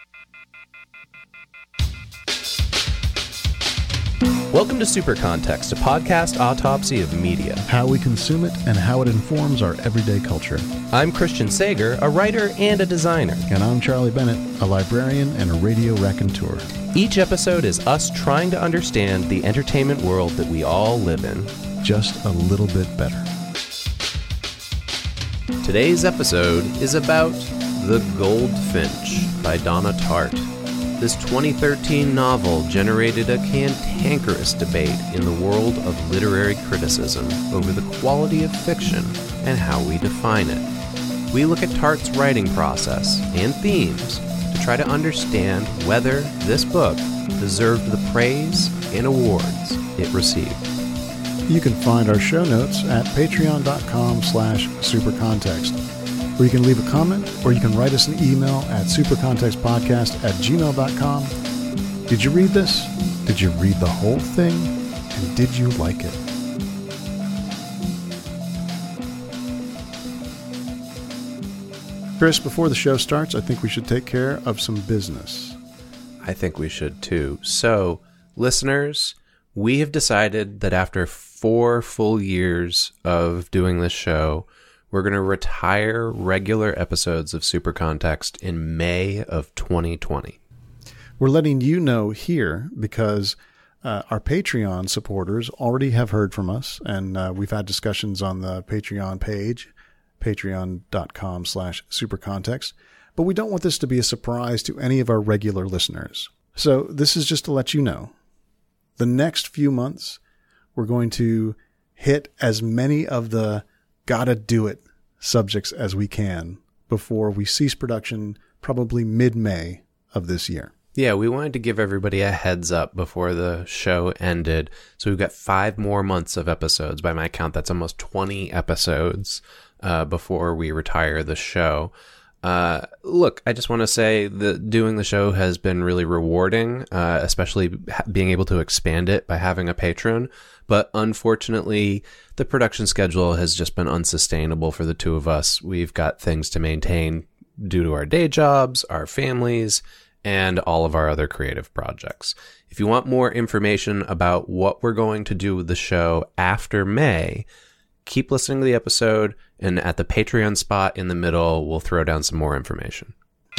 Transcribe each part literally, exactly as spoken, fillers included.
Welcome to Super Context, a podcast autopsy of media. How we consume it and how it informs our everyday culture. I'm Christian Sager, a writer and a designer. And I'm Charlie Bennett, a librarian and a radio raconteur. Each episode is us trying to understand the entertainment world that we all live in. Just a little bit better. Today's episode is about The Goldfinch by Donna Tartt. This twenty thirteen novel generated a cantankerous debate in the world of literary criticism over the quality of fiction and how we define it. We look at Tartt's writing process and themes to try to understand whether this book deserved the praise and awards it received. You can find our show notes at patreon.com slash supercontext, where you can leave a comment or you can write us an email at supercontextpodcast at gmail dot com. Did you read this? Did you read the whole thing? And did you like it? Chris, before the show starts, I think we should take care of some business. I think we should too. So, listeners, we have decided that after four full years of doing this show, we're going to retire regular episodes of Super Context in May of twenty twenty. We're letting you know here because uh, our Patreon supporters already have heard from us, and uh, we've had discussions on the Patreon page, patreon.com slash supercontext. But we don't want this to be a surprise to any of our regular listeners. So this is just to let you know. The next few months, we're going to hit as many of the gotta do it subjects as we can before we cease production, probably mid-May of this year. Yeah, we wanted to give everybody a heads up before the show ended. So we've got five more months of episodes. By my count, that's almost twenty episodes uh, before we retire the show. Uh, look, I just want to say that doing the show has been really rewarding, uh, especially ha- being able to expand it by having a patron. But unfortunately, the production schedule has just been unsustainable for the two of us. We've got things to maintain due to our day jobs, our families, and all of our other creative projects. If you want more information about what we're going to do with the show after May, keep listening to the episode, and at the Patreon spot in the middle, we'll throw down some more information.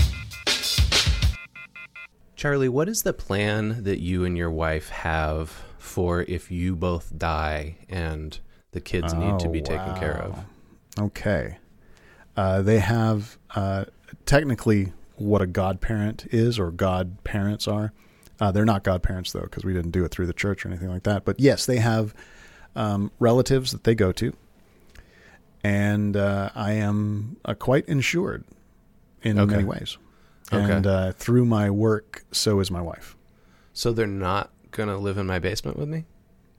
Charlie, what is the plan that you and your wife have for if you both die and the kids oh, need to be wow. taken care of? Okay. Uh, they have uh, technically what a godparent is, or godparents are. Uh, they're not godparents, though, because we didn't do it through the church or anything like that. But yes, they have um, relatives that they go to. And uh, I am uh, quite insured in okay. many ways. Okay. And uh, through my work, so is my wife. So they're not going to live in my basement with me?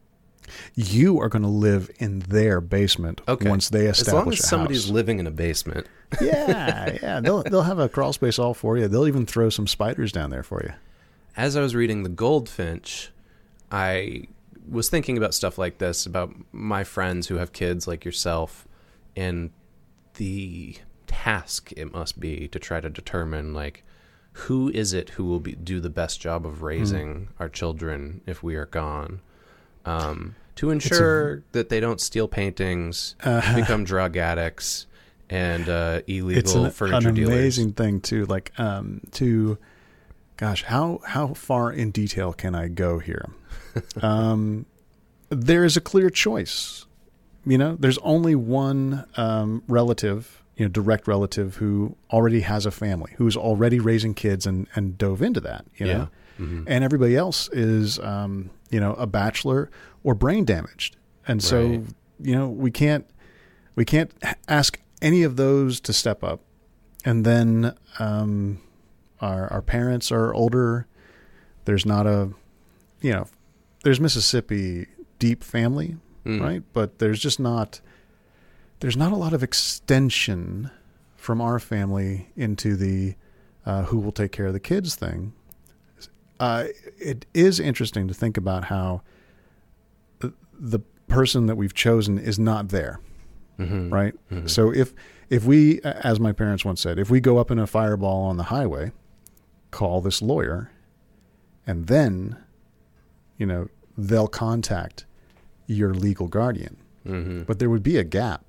You are going to live in their basement okay. once they establish a house. As long as somebody's living in a basement. yeah, yeah. They'll, they'll have a crawl space all for you. They'll even throw some spiders down there for you. As I was reading The Goldfinch, I was thinking about stuff like this, about my friends who have kids like yourself, and the task it must be to try to determine, like, who is it who will be, do the best job of raising mm. our children if we are gone, um, to ensure a, that they don't steal paintings, uh, become drug addicts, and uh, illegal it's an, furniture an dealers. Amazing thing too. Like, um, to, gosh, how how far in detail can I go here? um, there is a clear choice. You know, there's only one um, relative, you know, direct relative who already has a family, who's already raising kids and, and dove into that, you know, yeah. mm-hmm. and everybody else is, um, you know, a bachelor or brain damaged. And so, right. you know, we can't, we can't ask any of those to step up. And then um, our, our parents are older. There's not a, you know, there's Mississippi deep family. Mm. Right. But there's just not, there's not a lot of extension from our family into the uh, who will take care of the kids thing. Uh, it is interesting to think about how the, the person that we've chosen is not there. Mm-hmm. Right. Mm-hmm. So if, if we, as my parents once said, if we go up in a fireball on the highway, call this lawyer, and then, you know, they'll contact your legal guardian. Mm-hmm. But there would be a gap.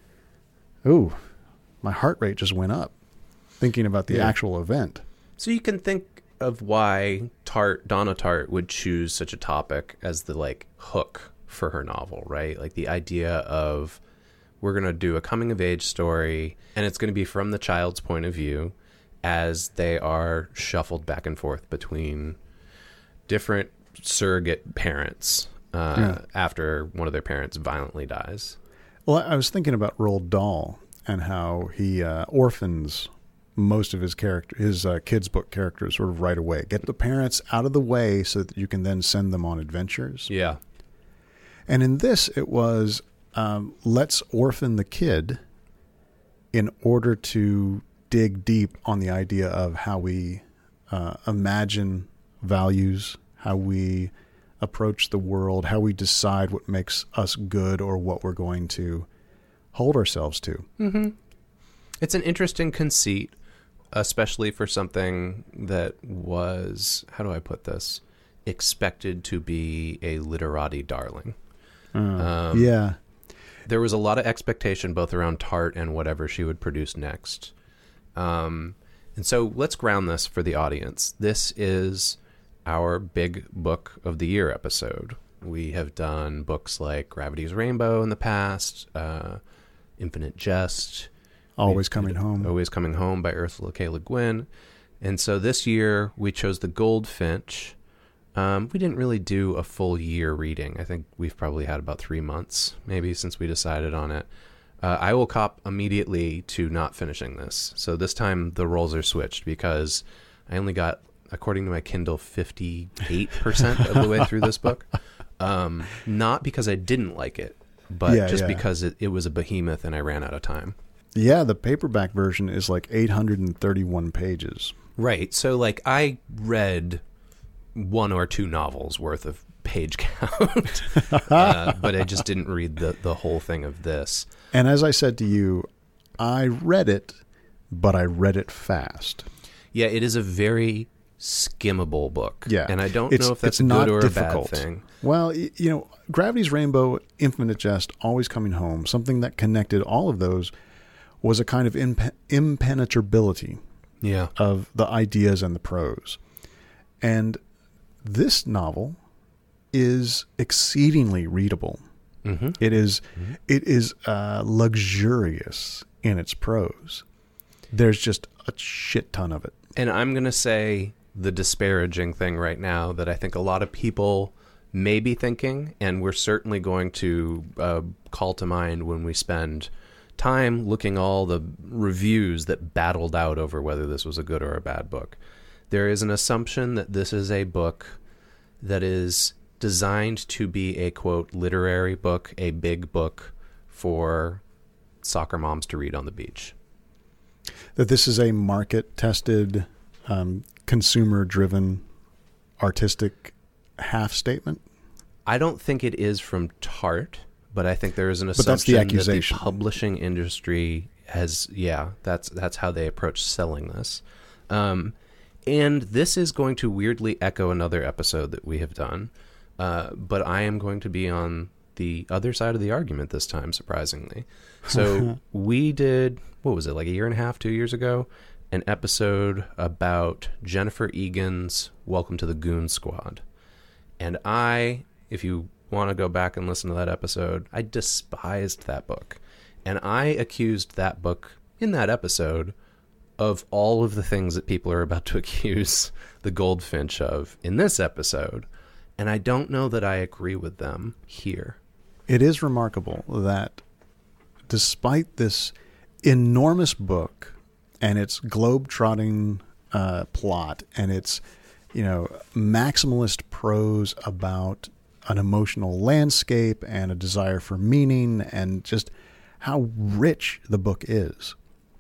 Ooh, my heart rate just went up thinking about the Yeah. actual event. So you can think of why Tart, Donna Tartt would choose such a topic as the like hook for her novel, right? Like the idea of we're going to do a coming of age story and it's going to be from the child's point of view as they are shuffled back and forth between different surrogate parents uh, Yeah. after one of their parents violently dies. Well, I was thinking about Roald Dahl and how he uh, orphans most of his character, his uh, kids' book characters sort of right away. Get the parents out of the way so that you can then send them on adventures. Yeah. And in this, it was um, let's orphan the kid in order to dig deep on the idea of how we uh, imagine values, how we approach the world, how we decide what makes us good or what we're going to hold ourselves to. Mm-hmm. It's an interesting conceit, especially for something that was, how do I put this, expected to be a literati darling. Uh, Um, yeah. There was a lot of expectation both around Tart and whatever she would produce next. Um, and so let's ground this for the audience. This is our big book of the year episode. We have done books like Gravity's Rainbow in the past, uh, Infinite Jest, Always we Coming did Home. Always Coming Home by Ursula K. Le Guin. And so this year we chose The Goldfinch. Um, we didn't really do a full year reading. I think we've probably had about three months maybe since we decided on it. Uh, I will cop immediately to not finishing this. So this time the roles are switched because I only got, according to my Kindle, fifty-eight percent of the way through this book. Um, not because I didn't like it, but Yeah, just yeah. because it, it was a behemoth and I ran out of time. Yeah, the paperback version is like eight hundred thirty-one pages. Right. So, like, I read one or two novels worth of page count, uh, but I just didn't read the, the whole thing of this. And as I said to you, I read it, but I read it fast. Yeah, it is a very skimmable book. Yeah. And I don't It's- know if that's it's a not good or difficult. a bad thing. Well, y- you know, Gravity's Rainbow, Infinite Jest, Always Coming Home, something that connected all of those was a kind of impe- impenetrability Yeah. of the ideas and the prose. And this novel is exceedingly readable. Mm-hmm. It is, it is uh, luxurious in its prose. There's just a shit ton of it. And I'm going to say the disparaging thing right now that I think a lot of people may be thinking, and we're certainly going to uh, call to mind when we spend time looking all the reviews that battled out over whether this was a good or a bad book. There is an assumption that this is a book that is designed to be a, quote, literary book, a big book for soccer moms to read on the beach. That this is a market-tested, um, consumer-driven, artistic half statement. I don't think it is from Tart, but I think there is an But that's assumption the that accusation. the publishing industry has, yeah, that's that's how they approach selling this. Um, and this is going to weirdly echo another episode that we have done, uh, but I am going to be on the other side of the argument this time, surprisingly. So we did, what was it, like a year and a half, two years ago, an episode about Jennifer Egan's Welcome to the Goon Squad. And I, if you want to go back and listen to that episode, I despised that book. And I accused that book in that episode of all of the things that people are about to accuse The Goldfinch of in this episode. And I don't know that I agree with them here. It is remarkable that despite this enormous book and its globe-trotting uh, plot and its, you know, maximalist prose about an emotional landscape and a desire for meaning and just how rich the book is,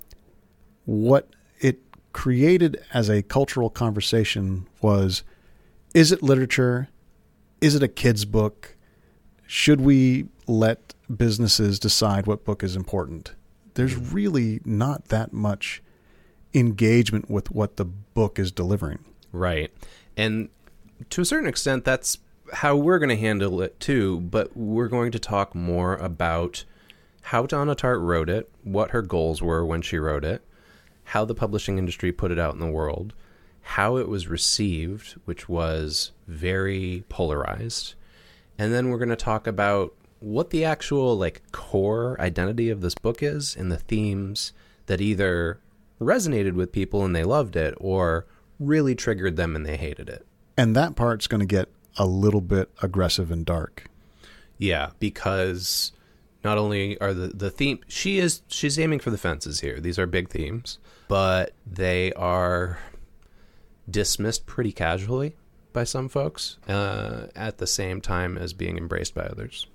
what it created as a cultural conversation was, is it literature? Is it a kid's book? Should we let businesses decide what book is important? There's really not that much engagement with what the book is delivering. Right. And to a certain extent, that's how we're going to handle it too, but we're going to talk more about how Donna Tartt wrote it, what her goals were when she wrote it, how the publishing industry put it out in the world, how it was received, which was very polarized. And then we're going to talk about what the actual like core identity of this book is and the themes that either resonated with people and they loved it or really triggered them and they hated it. And that part's going to get a little bit aggressive and dark. Yeah, because not only are the, the theme, she is, she's aiming for the fences here. These are big themes, but they are dismissed pretty casually by some folks uh, at the same time as being embraced by others.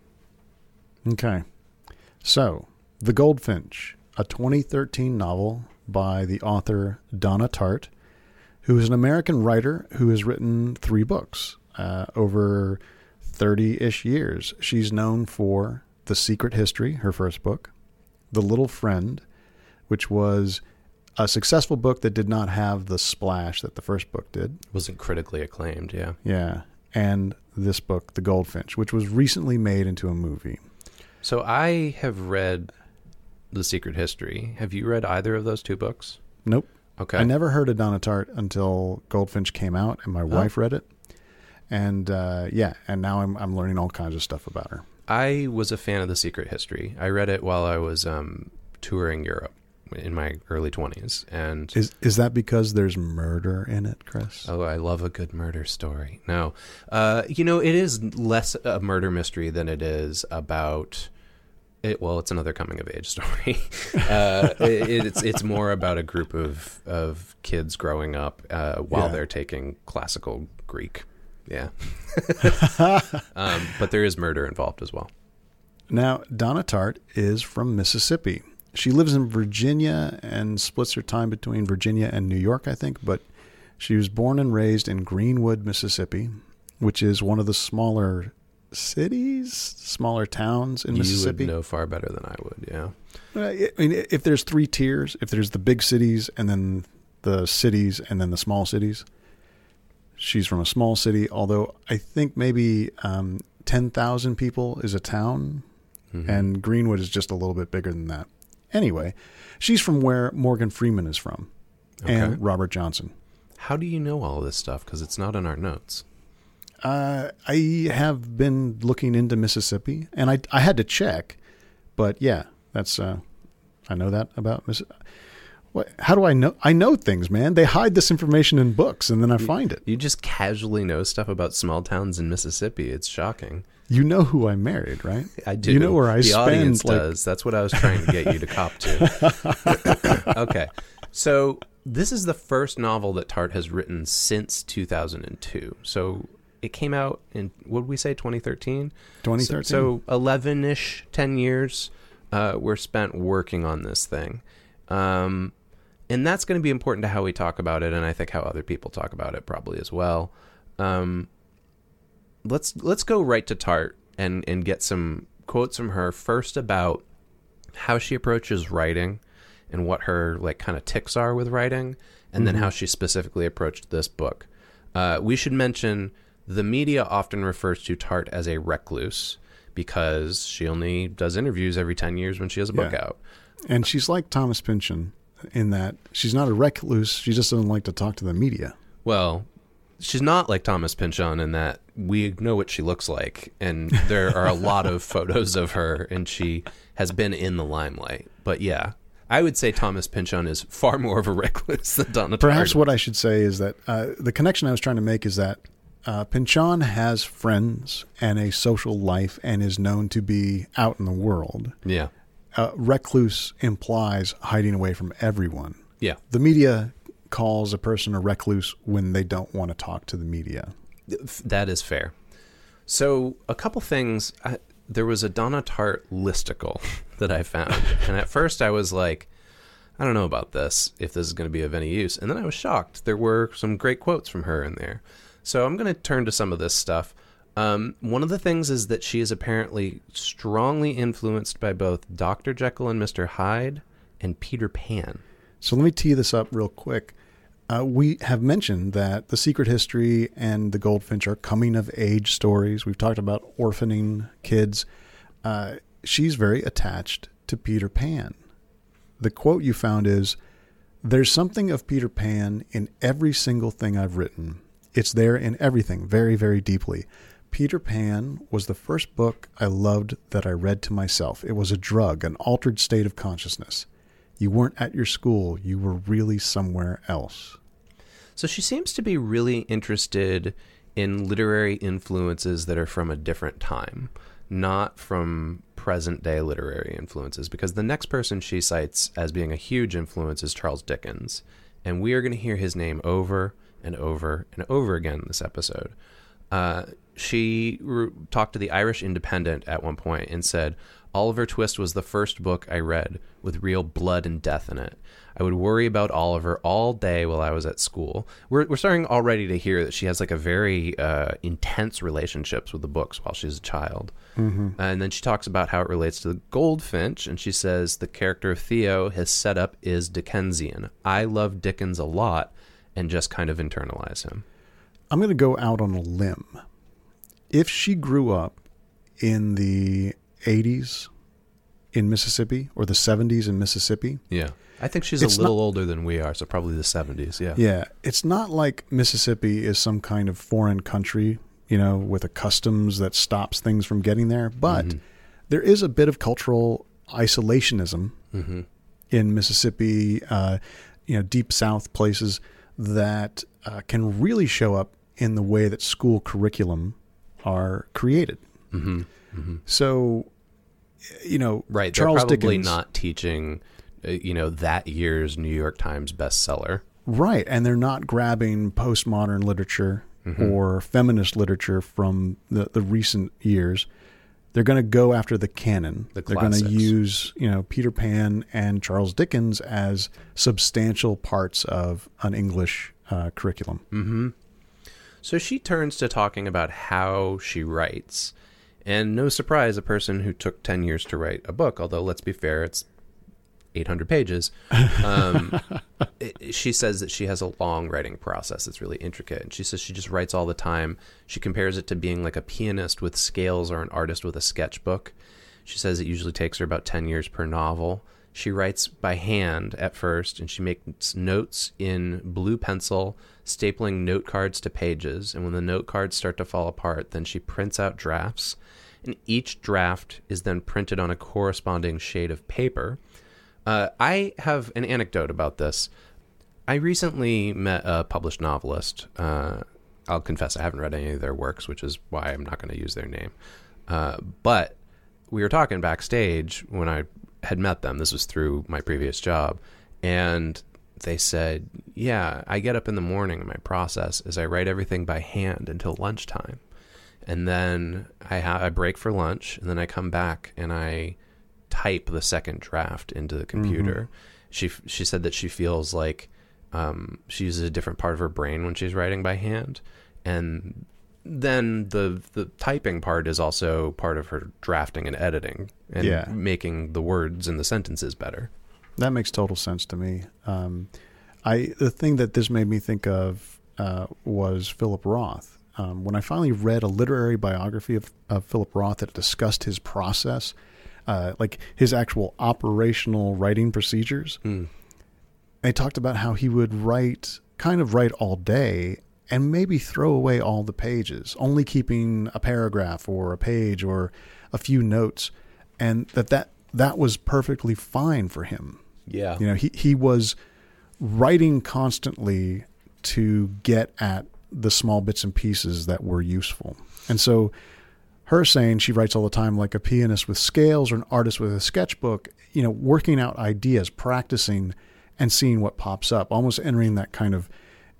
Okay. So, The Goldfinch, a twenty thirteen novel by the author Donna Tartt, who is an American writer who has written three books uh, over thirty-ish years. She's known for The Secret History, her first book, The Little Friend, which was a successful book that did not have the splash that the first book did. It wasn't critically acclaimed, yeah. Yeah. And this book, The Goldfinch, which was recently made into a movie. So I have read The Secret History. Have you read either of those two books? Nope. Okay. I never heard of Donna Tartt until Goldfinch came out, and my oh. wife read it. And uh, yeah, and now I'm I'm learning all kinds of stuff about her. I was a fan of The Secret History. I read it while I was um, touring Europe in my early twenties. And is is that because there's murder in it, Chris? Oh, I love a good murder story. No, uh, you know, it is less a murder mystery than it is about. It, well, it's another coming of age story. uh, it, it's it's more about a group of of kids growing up uh, while yeah. they're taking classical Greek. Yeah, um, but there is murder involved as well. Now, Donna Tartt is from Mississippi. She lives in Virginia and splits her time between Virginia and New York, I think. But she was born and raised in Greenwood, Mississippi, which is one of the smaller cities, smaller towns in you Mississippi. You would know far better than I would, yeah. I mean, if there's three tiers, if there's the big cities and then the cities and then the small cities, she's from a small city, although I think maybe um, ten thousand people is a town, mm-hmm. and Greenwood is just a little bit bigger than that. Anyway, she's from where Morgan Freeman is from, okay. and Robert Johnson. How do you know all this stuff? Because it's not in our notes. Uh, I have been looking into Mississippi, and I I had to check, but yeah, that's uh, I know that about Mississippi. What? How do I know? I know things, man. They hide this information in books, and then I you, find it. You just casually know stuff about small towns in Mississippi. It's shocking. You know who I married, right? I do. You know where I the spend. The audience like... does. That's what I was trying to get you to cop to. Okay. So this is the first novel that Tartt has written since two thousand two. So it came out in, what did we say, twenty thirteen? twenty thirteen. So, so eleven-ish, ten years uh, were spent working on this thing. Um, and that's going to be important to how we talk about it, and I think how other people talk about it probably as well. Um, let's let's go right to Tartt and, and get some quotes from her, first about how she approaches writing and what her like kind of tics are with writing, and mm-hmm. then how she specifically approached this book. Uh, we should mention the media often refers to Tartt as a recluse because she only does interviews every ten years when she has a book yeah. out. And she's like Thomas Pynchon in that she's not a recluse. She just doesn't like to talk to the media. Well, she's not like Thomas Pynchon in that we know what she looks like, and there are a lot of photos of her, and she has been in the limelight. But yeah, I would say Thomas Pynchon is far more of a recluse than Donna Tartt. Perhaps what I should say is that uh, the connection I was trying to make is that uh, Pynchon has friends and a social life and is known to be out in the world. Yeah. Uh, recluse implies hiding away from everyone. Yeah. The media calls a person a recluse when they don't want to talk to the media. That is fair. So a couple things. I, there was a Donna Tartt listicle that I found. And at first I was like, I don't know about this, if this is going to be of any use. And then I was shocked. There were some great quotes from her in there. So I'm going to turn to some of this stuff. Um, one of the things is that she is apparently strongly influenced by both Doctor Jekyll and Mister Hyde and Peter Pan. So let me tee this up real quick. Uh, we have mentioned that The Secret History and The Goldfinch are coming-of-age stories. We've talked about orphaning kids. Uh, she's very attached to Peter Pan. The quote you found is, "There's something of Peter Pan in every single thing I've written. It's there in everything, very, very deeply. Peter Pan was the first book I loved that I read to myself. It was a drug, an altered state of consciousness. You weren't at your school. You were really somewhere else." So she seems to be really interested in literary influences that are from a different time, not from present-day literary influences, because the next person she cites as being a huge influence is Charles Dickens, and we are going to hear his name over and over and over again in this episode. Uh, she re- talked to the Irish Independent at one point and said, "Oliver Twist was the first book I read with real blood and death in it. I would worry about Oliver all day while I was at school." We're we're starting already to hear that she has like a very uh, intense relationships with the books while she's a child. Mm-hmm. And then she talks about how it relates to the Goldfinch, and she says the character of Theo, his setup is Dickensian. I love Dickens a lot and just kind of internalize him. I'm going to go out on a limb. If she grew up in the eighties in Mississippi or the seventies in Mississippi. Yeah. I think she's a little not, older than we are, so probably the seventies, yeah. Yeah. It's not like Mississippi is some kind of foreign country, you know, with a customs that stops things from getting there, but mm-hmm. there is a bit of cultural isolationism mm-hmm. in Mississippi, uh, you know, deep South places that uh, can really show up in the way that school curriculum are created. Mm-hmm. Mm-hmm. So, you know, right, Charles they're probably Dickens, not teaching, uh, you know, that year's New York Times bestseller. Right, and they're not grabbing postmodern literature mm-hmm. or feminist literature from the, the recent years. They're going to go after the canon. The they're going to use, you know, Peter Pan and Charles Dickens as substantial parts of an English uh, curriculum. Mm-hmm. So she turns to talking about how she writes. And no surprise, a person who took ten years to write a book, although let's be fair, it's eight hundred pages. Um, it, she says that she has a long writing process that's really intricate. And she says she just writes all the time. She compares it to being like a pianist with scales or an artist with a sketchbook. She says it usually takes her about ten years per novel. She writes by hand at first, and she makes notes in blue pencil, stapling note cards to pages. And when the note cards start to fall apart, then she prints out drafts. And each draft is then printed on a corresponding shade of paper. Uh, I have an anecdote about this. I recently met a published novelist. Uh, I'll confess I haven't read any of their works, which is why I'm not going to use their name. Uh, but we were talking backstage when I had met them. This was through my previous job. And they said, yeah, I get up in the morning and my process is I write everything by hand until lunchtime. And then I, ha- I break for lunch, and then I come back and I type the second draft into the computer. Mm-hmm. She she said that she feels like um, she uses a different part of her brain when she's writing by hand. And then the the typing part is also part of her drafting and editing and yeah. making the words and the sentences better. That makes total sense to me. Um, I the thing that this made me think of uh, was Philip Roth. Um, when I finally read a literary biography of, of Philip Roth that discussed his process, uh, like his actual operational writing procedures, mm. they talked about how he would write, kind of write all day and maybe throw away all the pages, only keeping a paragraph or a page or a few notes, and that that, that was perfectly fine for him. Yeah. You know, he, he was writing constantly to get at the small bits and pieces that were useful. And so her saying she writes all the time like a pianist with scales or an artist with a sketchbook, you know, working out ideas, practicing and seeing what pops up, almost entering that kind of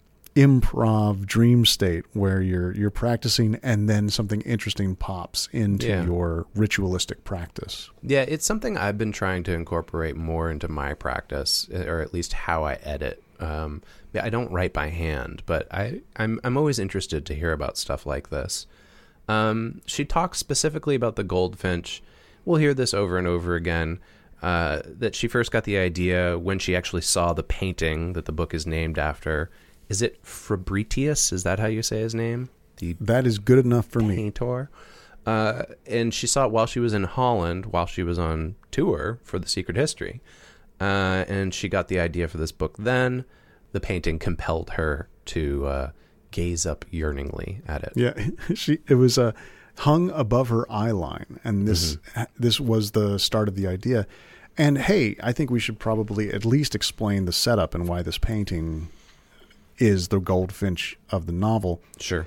improv dream state where you're you're practicing and then something interesting pops into yeah. your ritualistic practice. Yeah, it's something I've been trying to incorporate more into my practice, or at least how I edit. Um, I don't write by hand, but I, I'm I'm always interested to hear about stuff like this. Um, she talks specifically about the Goldfinch. We'll hear this over and over again. uh, that she first got the idea when she actually saw the painting that the book is named after. Is it Fabritius? Is that how you say his name? The that is good enough for me. Painter. Uh, and she saw it while she was in Holland, while she was on tour for The Secret History. Uh, and she got the idea for this book then. The painting compelled her to uh, gaze up yearningly at it. Yeah, she it was uh, hung above her eye line, and this mm-hmm. this was the start of the idea. And hey, I think we should probably at least explain the setup and why this painting is the goldfinch of the novel. Sure.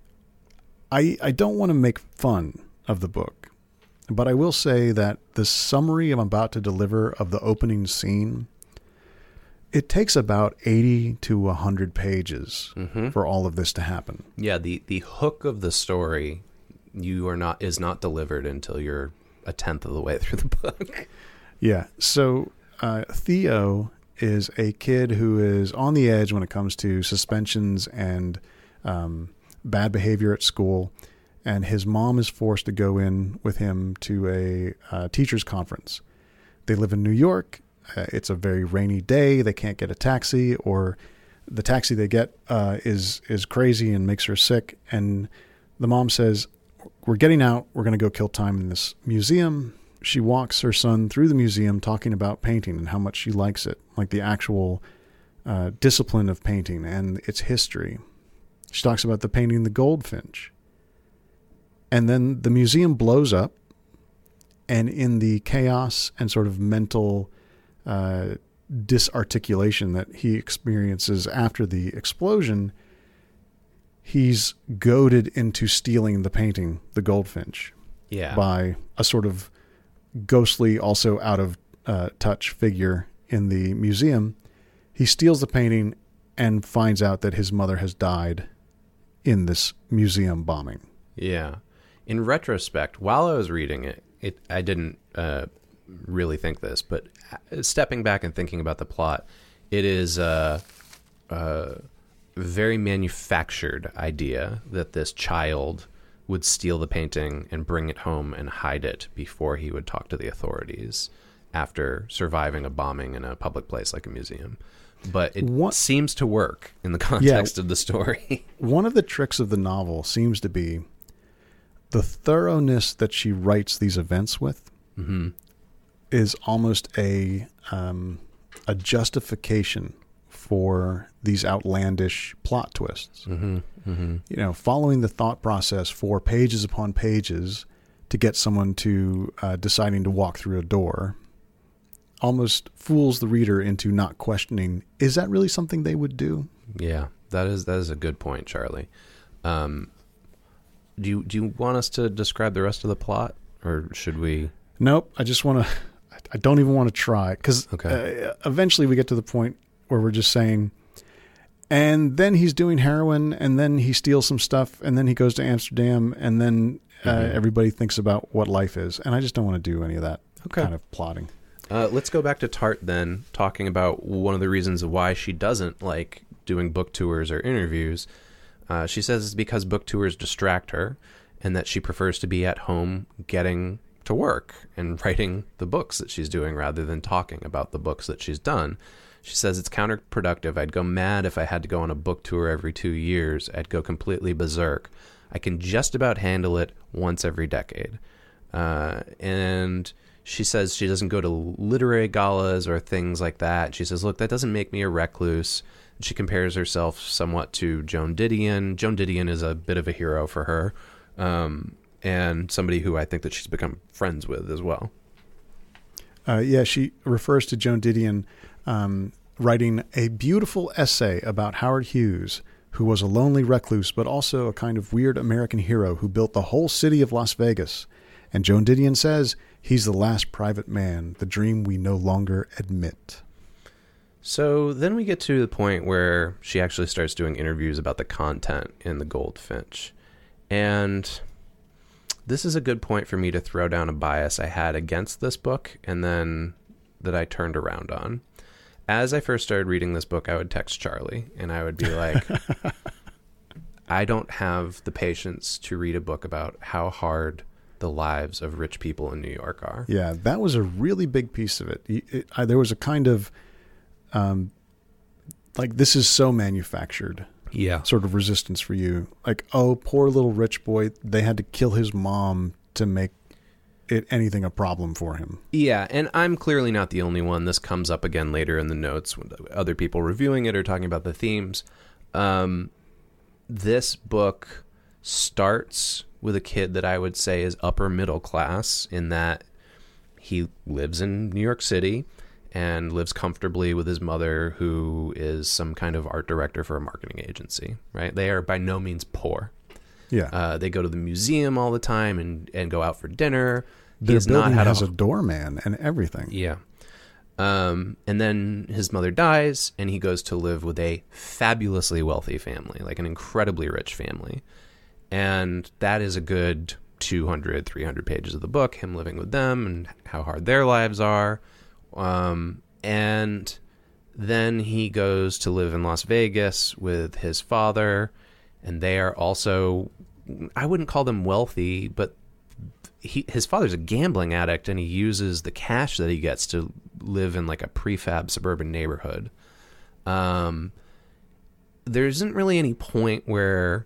I, I don't want to make fun of the book, but I will say that the summary I'm about to deliver of the opening scene, it takes about eighty to one hundred pages mm-hmm. for all of this to happen. Yeah, the, the hook of the story you are not is not delivered until you're a tenth of the way through the book. Yeah, so uh, Theo is a kid who is on the edge when it comes to suspensions and um bad behavior at school, and his mom is forced to go in with him to a uh, teacher's conference. They live in New York. Uh, it's a very rainy day. They can't get a taxi, or the taxi they get uh, is is crazy and makes her sick. And the mom says, "We're getting out. We're going to go kill time in this museum." She walks her son through the museum talking about painting and how much she likes it, like the actual uh, discipline of painting and its history. She talks about the painting The Goldfinch. And then the museum blows up, and in the chaos and sort of mental uh, disarticulation that he experiences after the explosion, he's goaded into stealing the painting The Goldfinch yeah. by a sort of ghostly, also out of uh, touch figure in the museum. He steals the painting and finds out that his mother has died in this museum bombing. Yeah. In retrospect, while I was reading it, it I didn't uh, really think this, but stepping back and thinking about the plot, it is a, a very manufactured idea that this child would steal the painting and bring it home and hide it before he would talk to the authorities after surviving a bombing in a public place like a museum. But it what? seems to work in the context yeah. of the story. One of the tricks of the novel seems to be the thoroughness that she writes these events with mm-hmm. is almost a um, a justification for these outlandish plot twists. Mm-hmm. Mm-hmm. You know, following the thought process for pages upon pages to get someone to uh, deciding to walk through a door almost fools the reader into not questioning, is that really something they would do? Yeah, that is that is a good point, Charlie. Um, do you do you want us to describe the rest of the plot, or should we? Nope. I just want to. I don't even want to try, because okay. uh, eventually we get to the point where we're just saying, and then he's doing heroin, and then he steals some stuff, and then he goes to Amsterdam, and then uh, mm-hmm. everybody thinks about what life is, and I just don't want to do any of that okay. kind of plotting. Uh, let's go back to Tart then, talking about one of the reasons why she doesn't like doing book tours or interviews. Uh, she says it's because book tours distract her, and that she prefers to be at home getting to work and writing the books that she's doing rather than talking about the books that she's done. She says it's counterproductive. I'd go mad if I had to go on a book tour every two years. I'd go completely berserk. I can just about handle it once every decade. Uh, and... She says she doesn't go to literary galas or things like that. She says, look, that doesn't make me a recluse. She compares herself somewhat to Joan Didion. Joan Didion is a bit of a hero for her, um, and somebody who I think that she's become friends with as well. Uh, yeah, she refers to Joan Didion um, writing a beautiful essay about Howard Hughes, who was a lonely recluse, but also a kind of weird American hero who built the whole city of Las Vegas. And Joan Didion says, he's the last private man, the dream we no longer admit. So then we get to the point where she actually starts doing interviews about the content in The Goldfinch. And this is a good point for me to throw down a bias I had against this book and then that I turned around on. As I first started reading this book, I would text Charlie and I would be like, I don't have the patience to read a book about how hard the lives of rich people in New York are. Yeah, that was a really big piece of it. it, it I, there was a kind of, um, like, this is so manufactured. Yeah. Sort of resistance for you. Like, oh, poor little rich boy. They had to kill his mom to make it anything a problem for him. Yeah, and I'm clearly not the only one. This comes up again later in the notes when other people reviewing it or talking about the themes. Um, this book starts with a kid that I would say is upper middle class, in that he lives in New York City and lives comfortably with his mother, who is some kind of art director for a marketing agency, right? They are by no means poor. Yeah. Uh, they go to the museum all the time and, and go out for dinner. Their He's building not had has a, a doorman and everything. Yeah. Um, and then his mother dies, and he goes to live with a fabulously wealthy family, like an incredibly rich family. And that is a good two hundred, three hundred pages of the book, him living with them and how hard their lives are. Um, and then he goes to live in Las Vegas with his father, and they are also, I wouldn't call them wealthy, but he, his father's a gambling addict, and he uses the cash that he gets to live in like a prefab suburban neighborhood. Um, there isn't really any point where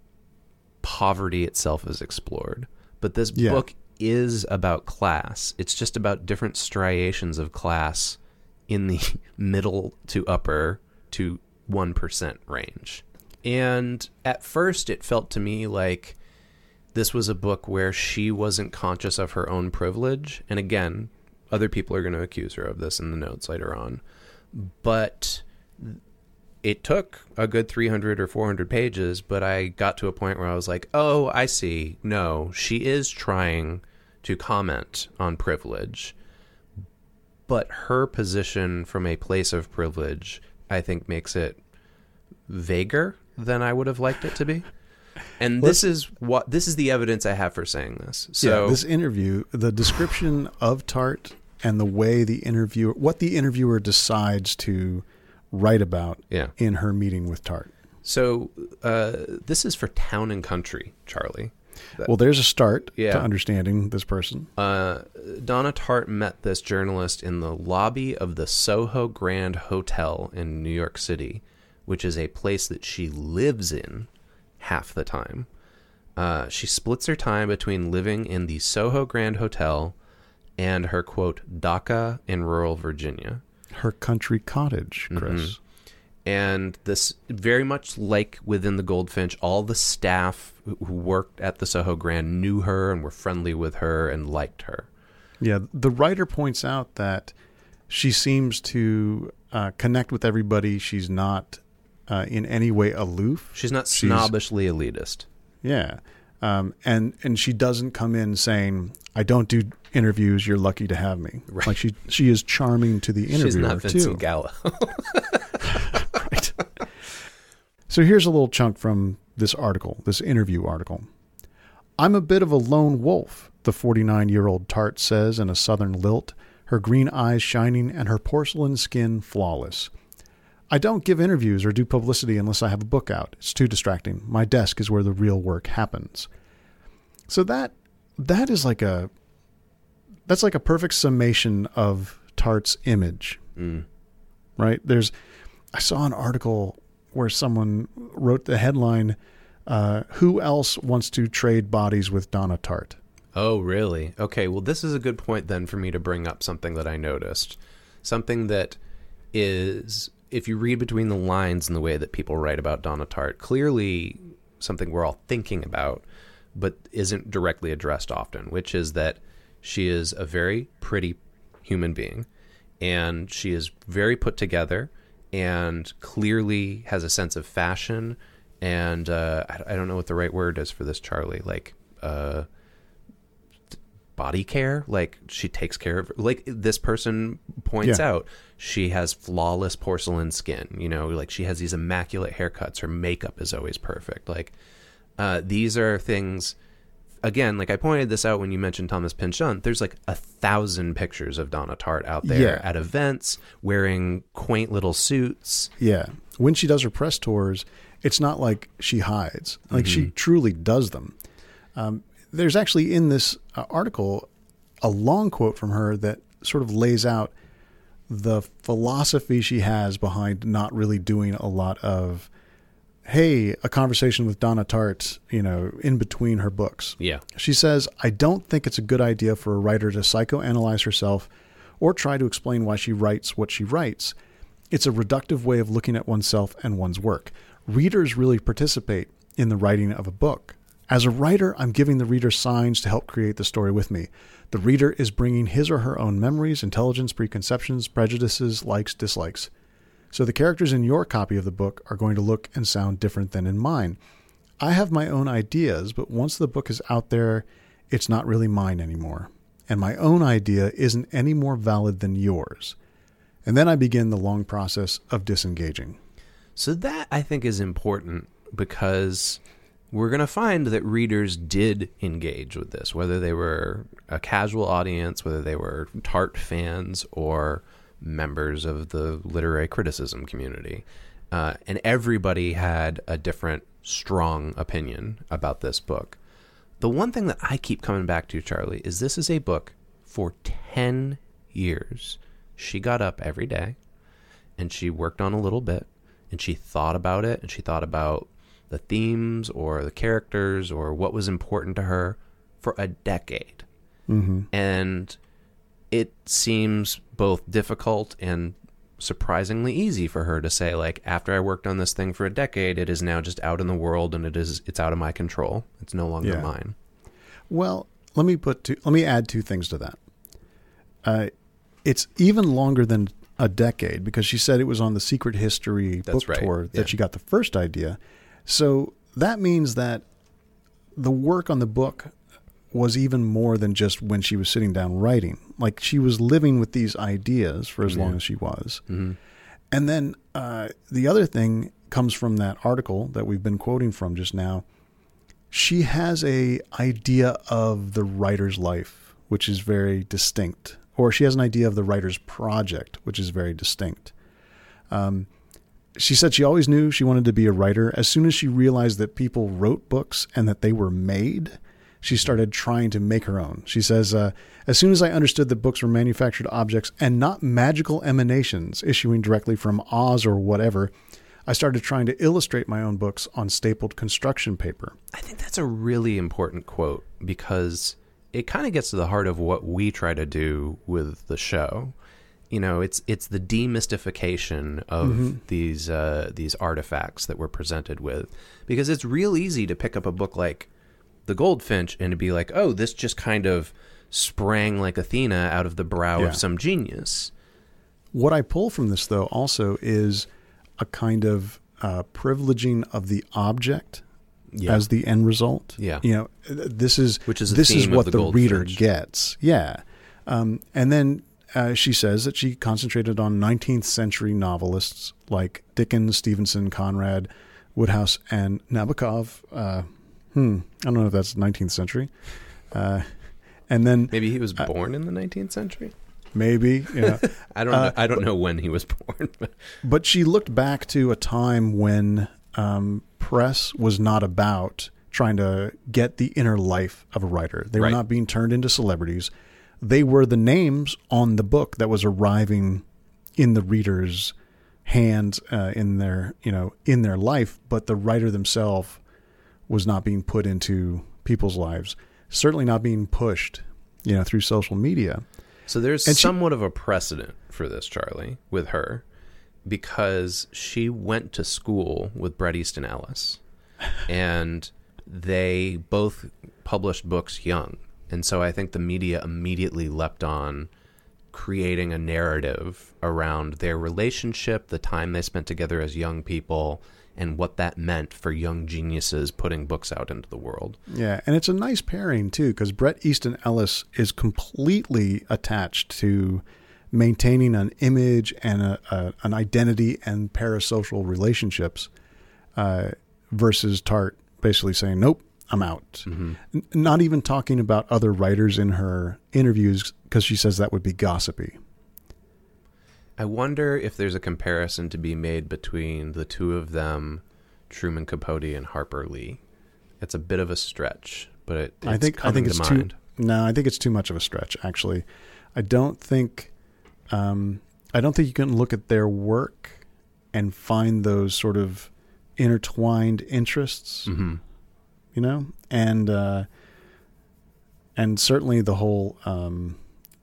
poverty itself is explored, but this Yeah. book is about class. It's just about different striations of class in the middle to upper to one percent range. And at first it felt to me like this was a book where she wasn't conscious of her own privilege. And again, other people are going to accuse her of this in the notes later on. But it took a good three hundred or four hundred pages, but I got to a point where I was like, oh, I see. No, she is trying to comment on privilege. But her position from a place of privilege, I think, makes it vaguer than I would have liked it to be. And this is what this is the evidence I have for saying this. So yeah, this interview, the description of Tart and the way the interviewer, what the interviewer decides to write about yeah. in her meeting with Tart. So uh, this is for Town and Country, Charlie. Well, there's a start yeah. to understanding this person. Uh, Donna Tartt met this journalist in the lobby of the Soho Grand Hotel in New York City, which is a place that she lives in half the time. Uh, she splits her time between living in the Soho Grand Hotel and her, quote, dacha in rural Virginia. Her country cottage, Chris. Mm-hmm. And this, very much like within the Goldfinch, all the staff who worked at the Soho Grand knew her and were friendly with her and liked her. Yeah, the writer points out that she seems to uh, connect with everybody. She's not uh, in any way aloof. She's not She's, snobbishly elitist. Yeah. Um, and, and she doesn't come in saying, I don't do interviews, you're lucky to have me. Right. Like she she is charming to the interviewer, She's not Vincent too. Gallo. Right. So here's a little chunk from this article, this interview article. I'm a bit of a lone wolf, the forty-nine-year-old Tart says in a southern lilt, her green eyes shining and her porcelain skin flawless. I don't give interviews or do publicity unless I have a book out. It's too distracting. My desk is where the real work happens. So that that is like a that's like a perfect summation of Tart's image. Mm. Right? There's I saw an article where someone wrote the headline, uh, who else wants to trade bodies with Donna Tartt? Oh, really? Okay, well, this is a good point then for me to bring up something that I noticed. Something that is, if you read between the lines in the way that people write about Donna Tartt, clearly something we're all thinking about, but isn't directly addressed often, which is that she is a very pretty human being, and she is very put together, and clearly has a sense of fashion, and uh, I, I don't know what the right word is for this, Charlie, like uh, body care. Like she takes care of, like this person points Yeah. out, she has flawless porcelain skin, you know, like she has these immaculate haircuts. Her makeup is always perfect. Like uh, these are things, again, like I pointed this out when you mentioned Thomas Pynchon, there's like a thousand pictures of Donna Tartt out there Yeah. at events wearing quaint little suits. Yeah. When she does her press tours, it's not like she hides. Like Mm-hmm. she truly does them. Um, there's actually in this uh, article a long quote from her that sort of lays out the philosophy she has behind not really doing a lot of, hey, a conversation with Donna Tartt, you know, in between her books. Yeah. She says, I don't think it's a good idea for a writer to psychoanalyze herself or try to explain why she writes what she writes. It's a reductive way of looking at oneself and one's work. Readers really participate in the writing of a book. As a writer, I'm giving the reader signs to help create the story with me. The reader is bringing his or her own memories, intelligence, preconceptions, prejudices, likes, dislikes. So the characters in your copy of the book are going to look and sound different than in mine. I have my own ideas, but once the book is out there, it's not really mine anymore. And my own idea isn't any more valid than yours. And then I begin the long process of disengaging. So that, I think, is important because we're going to find that readers did engage with this, whether they were a casual audience, whether they were Tartt fans or members of the literary criticism community. Uh, and everybody had a different, strong opinion about this book. The one thing that I keep coming back to, Charlie, is this is a book for ten years. She got up every day and she worked on a little bit and she thought about it and she thought about the themes or the characters or what was important to her for a decade. Mm-hmm. And it seems both difficult and surprisingly easy for her to say, like, after I worked on this thing for a decade, it is now just out in the world and it is it's out of my control. It's no longer yeah. mine. Well, let me put two, let me add two things to that. Uh, it's even longer than a decade because she said it was on the Secret History That's book right. tour that yeah. she got the first idea. So that means that the work on the book was even more than just when she was sitting down writing. Like she was living with these ideas for as yeah. long as she was. Mm-hmm. And then uh, the other thing comes from that article that we've been quoting from just now. She has a idea of the writer's life, which is very distinct. Or she has an idea of the writer's project, which is very distinct. Um, she said she always knew she wanted to be a writer. As soon as she realized that people wrote books and that they were made, she started trying to make her own. She says, uh, as soon as I understood that books were manufactured objects and not magical emanations issuing directly from Oz or whatever, I started trying to illustrate my own books on stapled construction paper. I think that's a really important quote because it kind of gets to the heart of what we try to do with the show. You know, it's it's the demystification of mm-hmm. these uh, these artifacts that we're presented with, because it's real easy to pick up a book like The Goldfinch and to be like, oh, this just kind of sprang like Athena out of the brow yeah. of some genius. What I pull from this, though, also is a kind of uh, privileging of the object yeah. as the end result. Yeah, you know, this is which is this is what the, the reader Goldfinch. gets. Yeah, um, and then. Uh, she says that she concentrated on nineteenth century novelists like Dickens, Stevenson, Conrad, Woodhouse, and Nabokov. Uh, hmm, I don't know if that's nineteenth century. Uh, and then maybe he was uh, born in the nineteenth century. Maybe, yeah. I don't. Uh, know, I don't know when he was born. But she looked back to a time when um, press was not about trying to get the inner life of a writer. They were right. not being turned into celebrities. They were the names on the book that was arriving in the reader's hands, uh, in their, you know, in their life, but the writer themselves was not being put into people's lives, certainly not being pushed, you know, through social media. So there's and somewhat she, of a precedent for this, Charlie, with her, because she went to school with Bret Easton Ellis, and they both published books young. And so I think the media immediately leapt on creating a narrative around their relationship, the time they spent together as young people, and what that meant for young geniuses putting books out into the world. Yeah, and it's a nice pairing, too, because Bret Easton Ellis is completely attached to maintaining an image and a, a, an identity and parasocial relationships uh, versus Tartt basically saying, nope. I'm out. Mm-hmm. N- not even talking about other writers in her interviews because she says that would be gossipy. I wonder if there's a comparison to be made between the two of them, Truman Capote and Harper Lee, It's a bit of a stretch, but it, it's I think I coming think it's to too. mind. No, I think it's too much of a stretch. Actually, I don't think. Um, I don't think you can look at their work and find those sort of intertwined interests. Mm-hmm. You know, and uh, and certainly the whole um,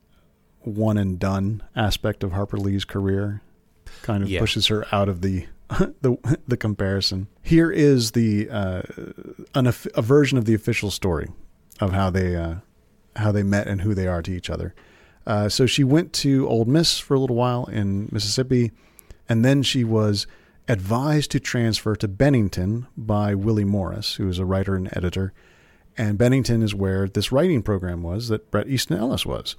one and done aspect of Harper Lee's career kind of Yeah. pushes her out of the the the comparison. Here is the uh, an, a version of the official story of how they uh, how they met and who they are to each other. Uh, so she went to Ole Miss for a little while in Mississippi, and then she was advised to transfer to Bennington by Willie Morris, who is a writer and editor. And Bennington is where this writing program was that Bret Easton Ellis was.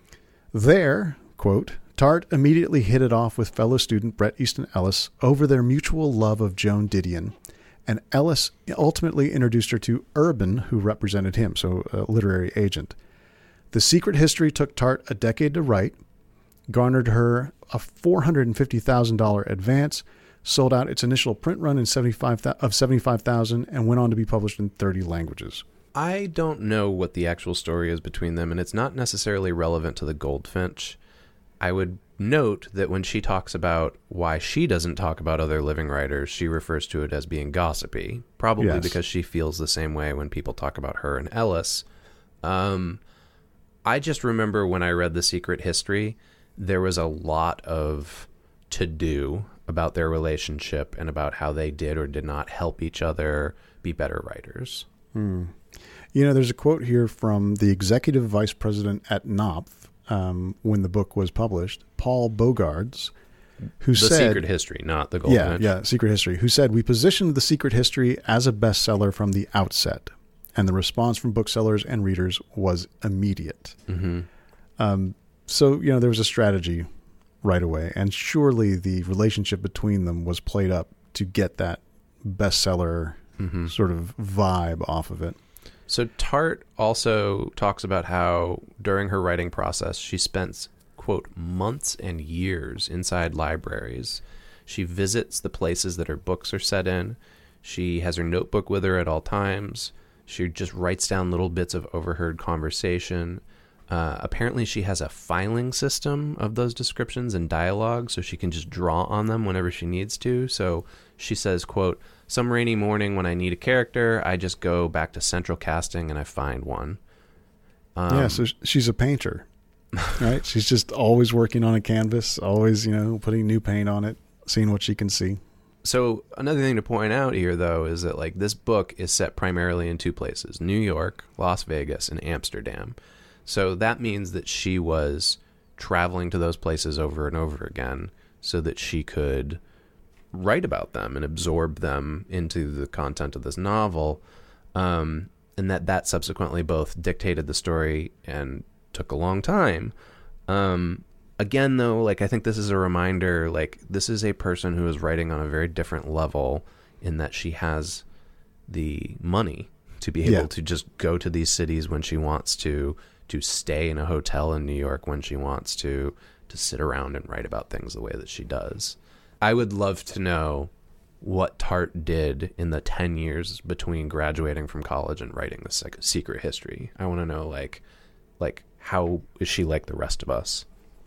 There, quote, Tart immediately hit it off with fellow student Bret Easton Ellis over their mutual love of Joan Didion, and Ellis ultimately introduced her to Urban, who represented him, so a literary agent. The Secret History took Tart a decade to write, garnered her a four hundred fifty thousand dollars advance, sold out its initial print run in seventy-five of seventy-five thousand, and went on to be published in thirty languages. I don't know what the actual story is between them, and it's not necessarily relevant to the Goldfinch. I would note that when she talks about why she doesn't talk about other living writers, she refers to it as being gossipy, probably Yes. because she feels the same way when people talk about her and Ellis. Um, I just remember when I read The Secret History, there was a lot of to-do about their relationship and about how they did or did not help each other be better writers. Hmm. You know, there's a quote here from the executive vice president at Knopf um, when the book was published, Paul Bogards, who The said... Secret History, not The Yeah, Goldfinch. yeah, Secret History, who said, "We positioned The Secret History as a bestseller from the outset, and the response from booksellers and readers was immediate." Mm-hmm. Um, so, you know, there was a strategy right away, and surely the relationship between them was played up to get that bestseller Mm-hmm. sort of vibe off of it. So Tart also talks about how during her writing process, she spends, quote, months and years inside libraries. She visits the places that her books are set in. She has her notebook with her at all times. She just writes down little bits of overheard conversation. Uh, apparently she has a filing system of those descriptions and dialogue, so she can just draw on them whenever she needs to. So she says, quote, "Some rainy morning when I need a character, I just go back to central casting and I find one." Um, yeah, so she's a painter, right? She's just always working on a canvas, always, you know, putting new paint on it, seeing what she can see. So another thing to point out here, though, is that like this book is set primarily in two places: New York, Las Vegas, and Amsterdam. So that means that she was traveling to those places over and over again so that she could write about them and absorb them into the content of this novel. Um, and that that subsequently both dictated the story and took a long time. Um, again, though, like I think this is a reminder, like this is a person who is writing on a very different level in that she has the money to be able Yeah. to just go to these cities when she wants to, to stay in a hotel in New York when she wants to, to sit around and write about things the way that she does. I would love to know what Tart did in the ten years between graduating from college and writing The Sec- Secret History. I want to know, like, like how is she like the rest of us?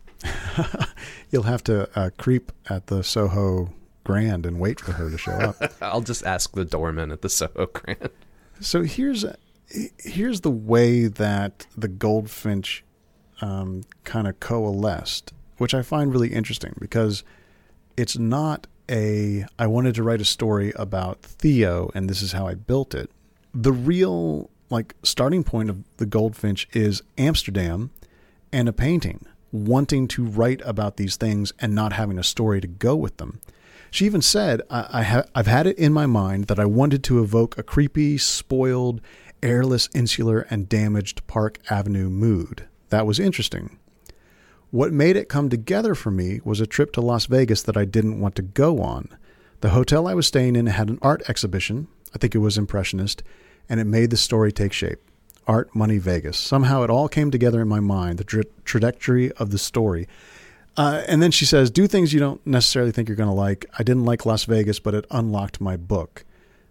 You'll have to uh, creep at the Soho Grand and wait for her to show up. I'll just ask the doorman at the Soho Grand. So here's here's the way that the Goldfinch um, kind of coalesced, which I find really interesting because it's not a, I wanted to write a story about Theo and this is how I built it. The real like starting point of the Goldfinch is Amsterdam and a painting, wanting to write about these things and not having a story to go with them. She even said, I, I ha- I've had it in my mind that I wanted to evoke a creepy, spoiled, airless, insular, and damaged Park Avenue mood. That was interesting. What made it come together for me was a trip to Las Vegas that I didn't want to go on. The hotel I was staying in had an art exhibition. I think it was Impressionist, and it made the story take shape. Art, money, Vegas. Somehow it all came together in my mind, the tra- trajectory of the story. Uh, and then she says, do things you don't necessarily think you're going to like. I didn't like Las Vegas, but it unlocked my book.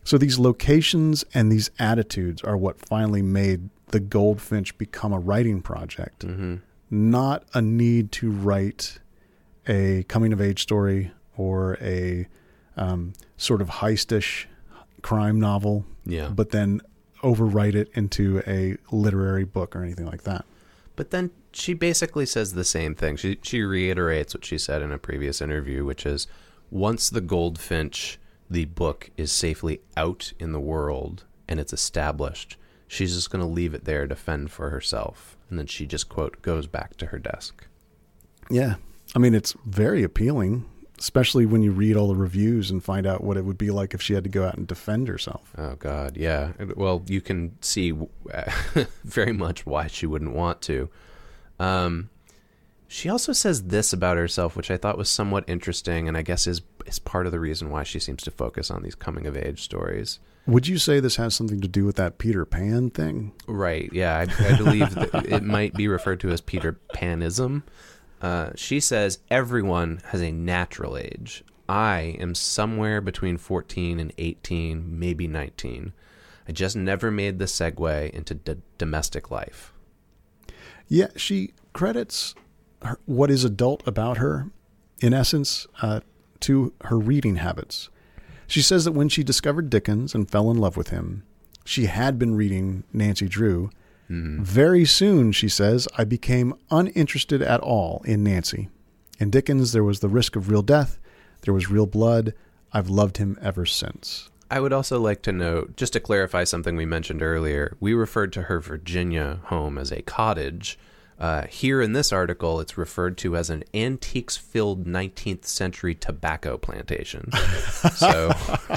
So these locations and these attitudes are what finally made The Goldfinch become a writing project, Mm-hmm. not a need to write a coming-of-age story or a um, sort of heistish crime novel, Yeah. but then overwrite it into a literary book or anything like that. But then she basically says the same thing. She she reiterates what she said in a previous interview, which is once The Goldfinch, the book, is safely out in the world and it's established, she's just going to leave it there to fend for herself. And then she just, quote, goes back to her desk. Yeah. I mean, it's very appealing, especially when you read all the reviews and find out what it would be like if she had to go out and defend herself. Oh, God, yeah. Well, you can see very much why she wouldn't want to. Um, she also says this about herself, which I thought was somewhat interesting, and I guess is is part of the reason why she seems to focus on these coming-of-age stories. Would you say this has something to do with that Peter Pan thing? Right, yeah. I, I believe that it might be referred to as Peter Panism. Uh, she says, everyone has a natural age. I am somewhere between fourteen and eighteen, maybe nineteen. I just never made the segue into d- domestic life. Yeah, she credits her, what is adult about her, in essence, uh, to her reading habits. She says that when she discovered Dickens and fell in love with him, she had been reading Nancy Drew. Mm-hmm. Very soon, she says, I became uninterested at all in Nancy. In Dickens, there was the risk of real death. There was real blood. I've loved him ever since. I would also like to note, just to clarify something we mentioned earlier, we referred to her Virginia home as a cottage. Uh, here in this article, it's referred to as an antiques-filled nineteenth century tobacco plantation. So,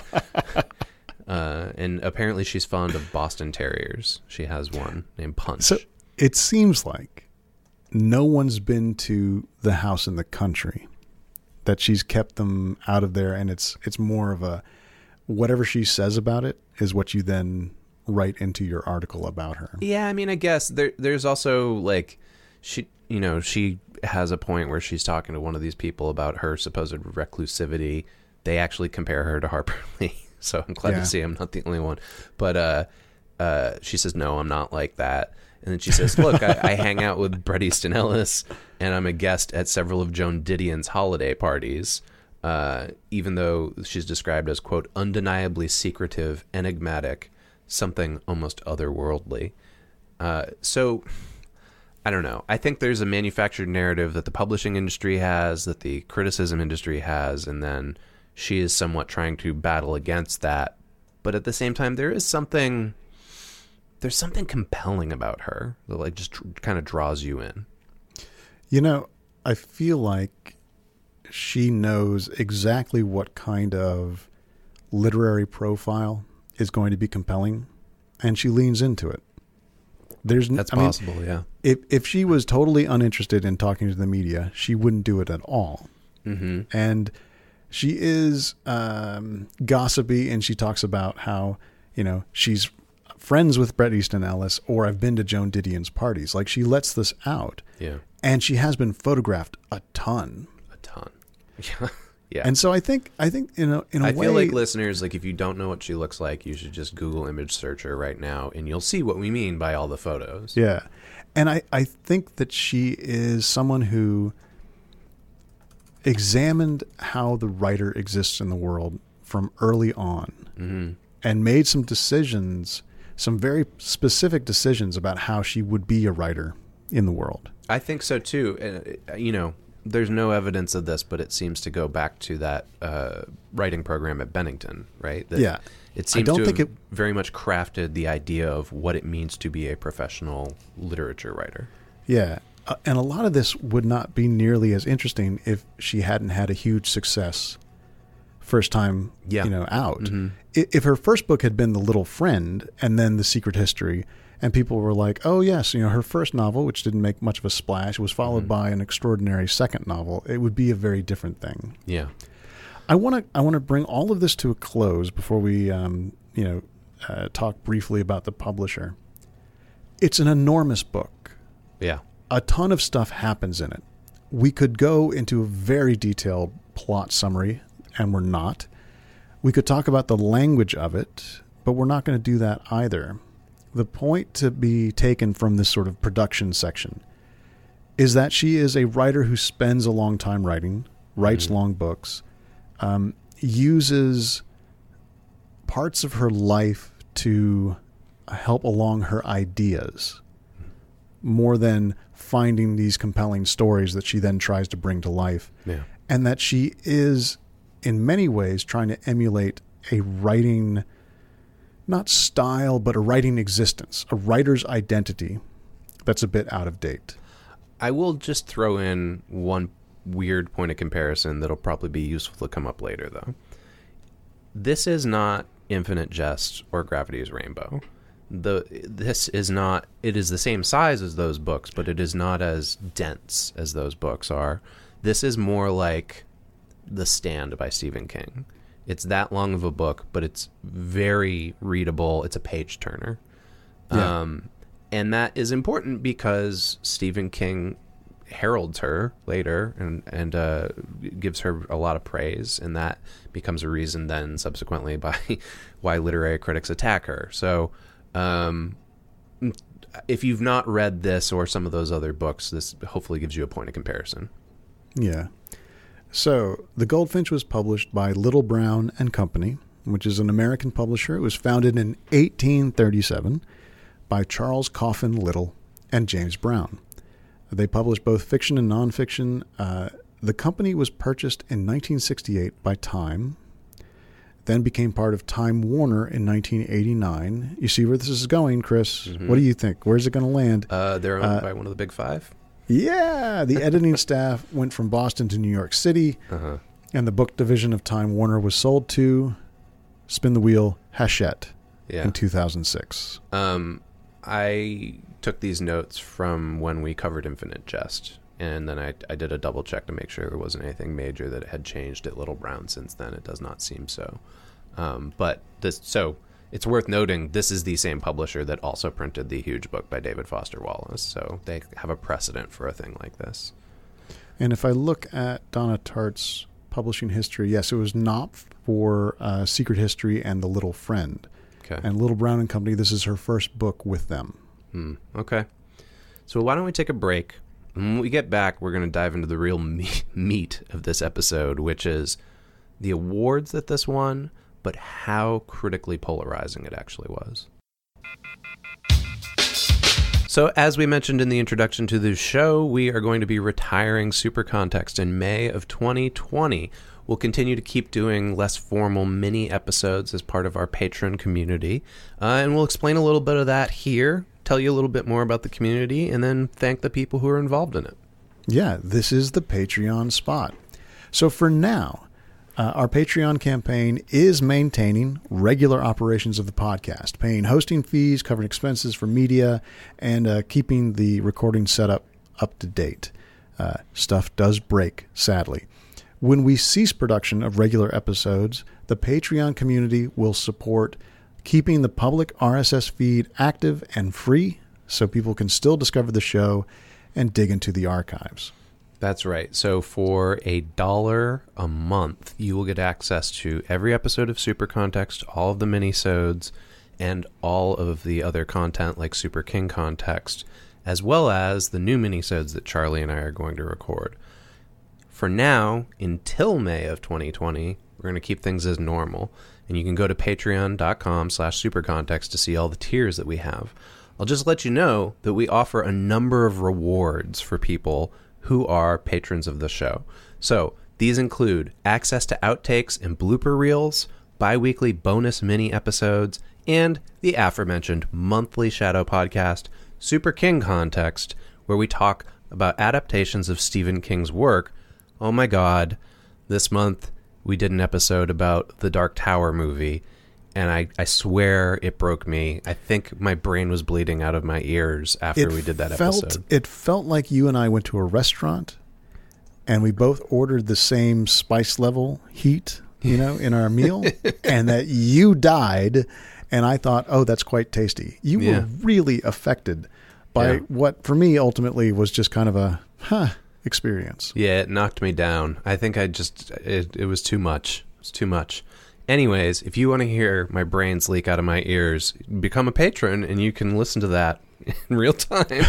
uh, and apparently she's fond of Boston Terriers. She has one named Punch. So it seems like no one's been to the house in the country, that she's kept them out of there, and it's it's more of a whatever she says about it is what you then write into your article about her. Yeah, I mean, I guess there there's also like she you know, she has a point where she's talking to one of these people about her supposed reclusivity. They actually compare her to Harper Lee. So I'm glad Yeah. to see I'm not the only one. But uh uh she says, no, I'm not like that. And then she says, look, I, I hang out with Bret Easton Ellis, and I'm a guest at several of Joan Didion's holiday parties. Uh, even though she's described as, quote, undeniably secretive, enigmatic, something almost otherworldly. Uh, so, I don't know. I think there's a manufactured narrative that the publishing industry has, that the criticism industry has, and then she is somewhat trying to battle against that. But at the same time, there is something... There's something compelling about her that, like, just tr- kind of draws you in. You know, I feel like she knows exactly what kind of literary profile is going to be compelling, and she leans into it. There's, That's I mean, possible, yeah. If if she was totally uninterested in talking to the media, she wouldn't do it at all. Mm-hmm. And she is um, gossipy, and she talks about how, you know, she's friends with Bret Easton Ellis, or I've been to Joan Didion's parties. Like, she lets this out. Yeah. And she has been photographed a ton. A ton. Yeah. Yeah. And so I think, I think in a, in a I way, feel like listeners, like, if you don't know what she looks like, you should just Google image search her right now, and you'll see what we mean by all the photos. Yeah. And I, I think that she is someone who examined how the writer exists in the world from early on, Mm-hmm. and made some decisions, some very specific decisions about how she would be a writer in the world. I think so too. Uh, you know, there's no evidence of this, but it seems to go back to that uh, writing program at Bennington, right? That Yeah. It seems I don't to think have it, very much crafted the idea of what it means to be a professional literature writer. yeah. Uh, and a lot of this would not be nearly as interesting if she hadn't had a huge success first time, Yeah. you know, out. Mm-hmm. I- If her first book had been The Little Friend and then The Secret History, and people were like, oh, yes, you know, her first novel, which didn't make much of a splash, was followed Mm-hmm. by an extraordinary second novel, it would be a very different thing. Yeah. I want to I want to bring all of this to a close before we, um, you know, uh, talk briefly about the publisher. It's an enormous book. Yeah. A ton of stuff happens in it. We could go into a very detailed plot summary, and we're not. We could talk about the language of it, but we're not going to do that either. The point to be taken from this sort of production section is that she is a writer who spends a long time writing, writes mm-hmm. long books, um, uses parts of her life to help along her ideas more than finding these compelling stories that she then tries to bring to life. Yeah. And that she is, in many ways, trying to emulate a writing, not style, but a writing existence, a writer's identity that's a bit out of date. I will just throw in one weird point of comparison that'll probably be useful to come up later, though. This is not Infinite Jest or Gravity's Rainbow. The this is not. It is the same size as those books, but it is not as dense as those books are. This is more like The Stand by Stephen King. It's that long of a book, but it's very readable. It's a page turner. Yeah. Um, and that is important because Stephen King heralds her later and, and uh, gives her a lot of praise. And that becomes a reason then subsequently by why literary critics attack her. So um, if you've not read this or some of those other books, this hopefully gives you a point of comparison. Yeah. So The Goldfinch was published by Little Brown and Company, which is an American publisher. It was founded in eighteen thirty-seven by Charles Coffin Little and James Brown. They published both fiction and nonfiction. Uh, the company was purchased in nineteen sixty-eight by Time, then became part of Time Warner in nineteen eighty-nine. You see where this is going, Chris? Mm-hmm. What do you think? Where's it going to land? Uh, they're owned uh, by one of the big five. Yeah, the editing staff went from Boston to New York City, uh-huh. and the book division of Time Warner was sold to, spin the wheel, Hachette yeah. in two thousand six. Um, I took these notes from when we covered Infinite Jest, and then I, I did a double check to make sure there wasn't anything major that had changed at Little Brown since then. It does not seem so. Um, but this, so it's worth noting this is the same publisher that also printed the huge book by David Foster Wallace, so they have a precedent for a thing like this. And if I look at Donna Tartt's publishing history, yes, it was not for uh, Secret History and The Little Friend. Okay. And Little Brown and Company, this is her first book with them. Hmm. Okay. So why don't we take a break? When we get back, we're going to dive into the real me- meat of this episode, which is the awards that this won, but how critically polarizing it actually was. So as we mentioned in the introduction to the show, we are going to be retiring Super Context in May of twenty twenty. We'll continue to keep doing less formal mini episodes as part of our Patreon community, uh, and we'll explain a little bit of that here, tell you a little bit more about the community, and then thank the people who are involved in it. Yeah, this is the Patreon spot. So for now, Uh, our Patreon campaign is maintaining regular operations of the podcast, paying hosting fees, covering expenses for media, and uh, keeping the recording setup up to date. Uh, stuff does break, sadly. When we cease production of regular episodes, the Patreon community will support keeping the public R S S feed active and free so people can still discover the show and dig into the archives. That's right. So for a dollar a month, you will get access to every episode of Super Context, all of the minisodes, and all of the other content like Super King Context, as well as the new minisodes that Charlie and I are going to record. For now, until May of twenty twenty, we're going to keep things as normal, and you can go to patreon.com slash supercontext to see all the tiers that we have. I'll just let you know that we offer a number of rewards for people who are patrons of the show. So these include access to outtakes and blooper reels, bi-weekly bonus mini episodes, and the aforementioned monthly shadow podcast, Super King Context, where we talk about adaptations of Stephen King's work. Oh my God, this month we did an episode about the Dark Tower movie, and I, I swear it broke me. I think my brain was bleeding out of my ears after it we did that felt, episode. It felt like you and I went to a restaurant, and we both ordered the same spice level heat, you know, in our meal, and that you died, and I thought, oh, that's quite tasty. You Yeah. were really affected by Yeah. what, for me, ultimately was just kind of a, huh, experience. Yeah, it knocked me down. I think I just, it, it was too much. It's too much. Anyways, if you want to hear my brains leak out of my ears, become a patron and you can listen to that in real time.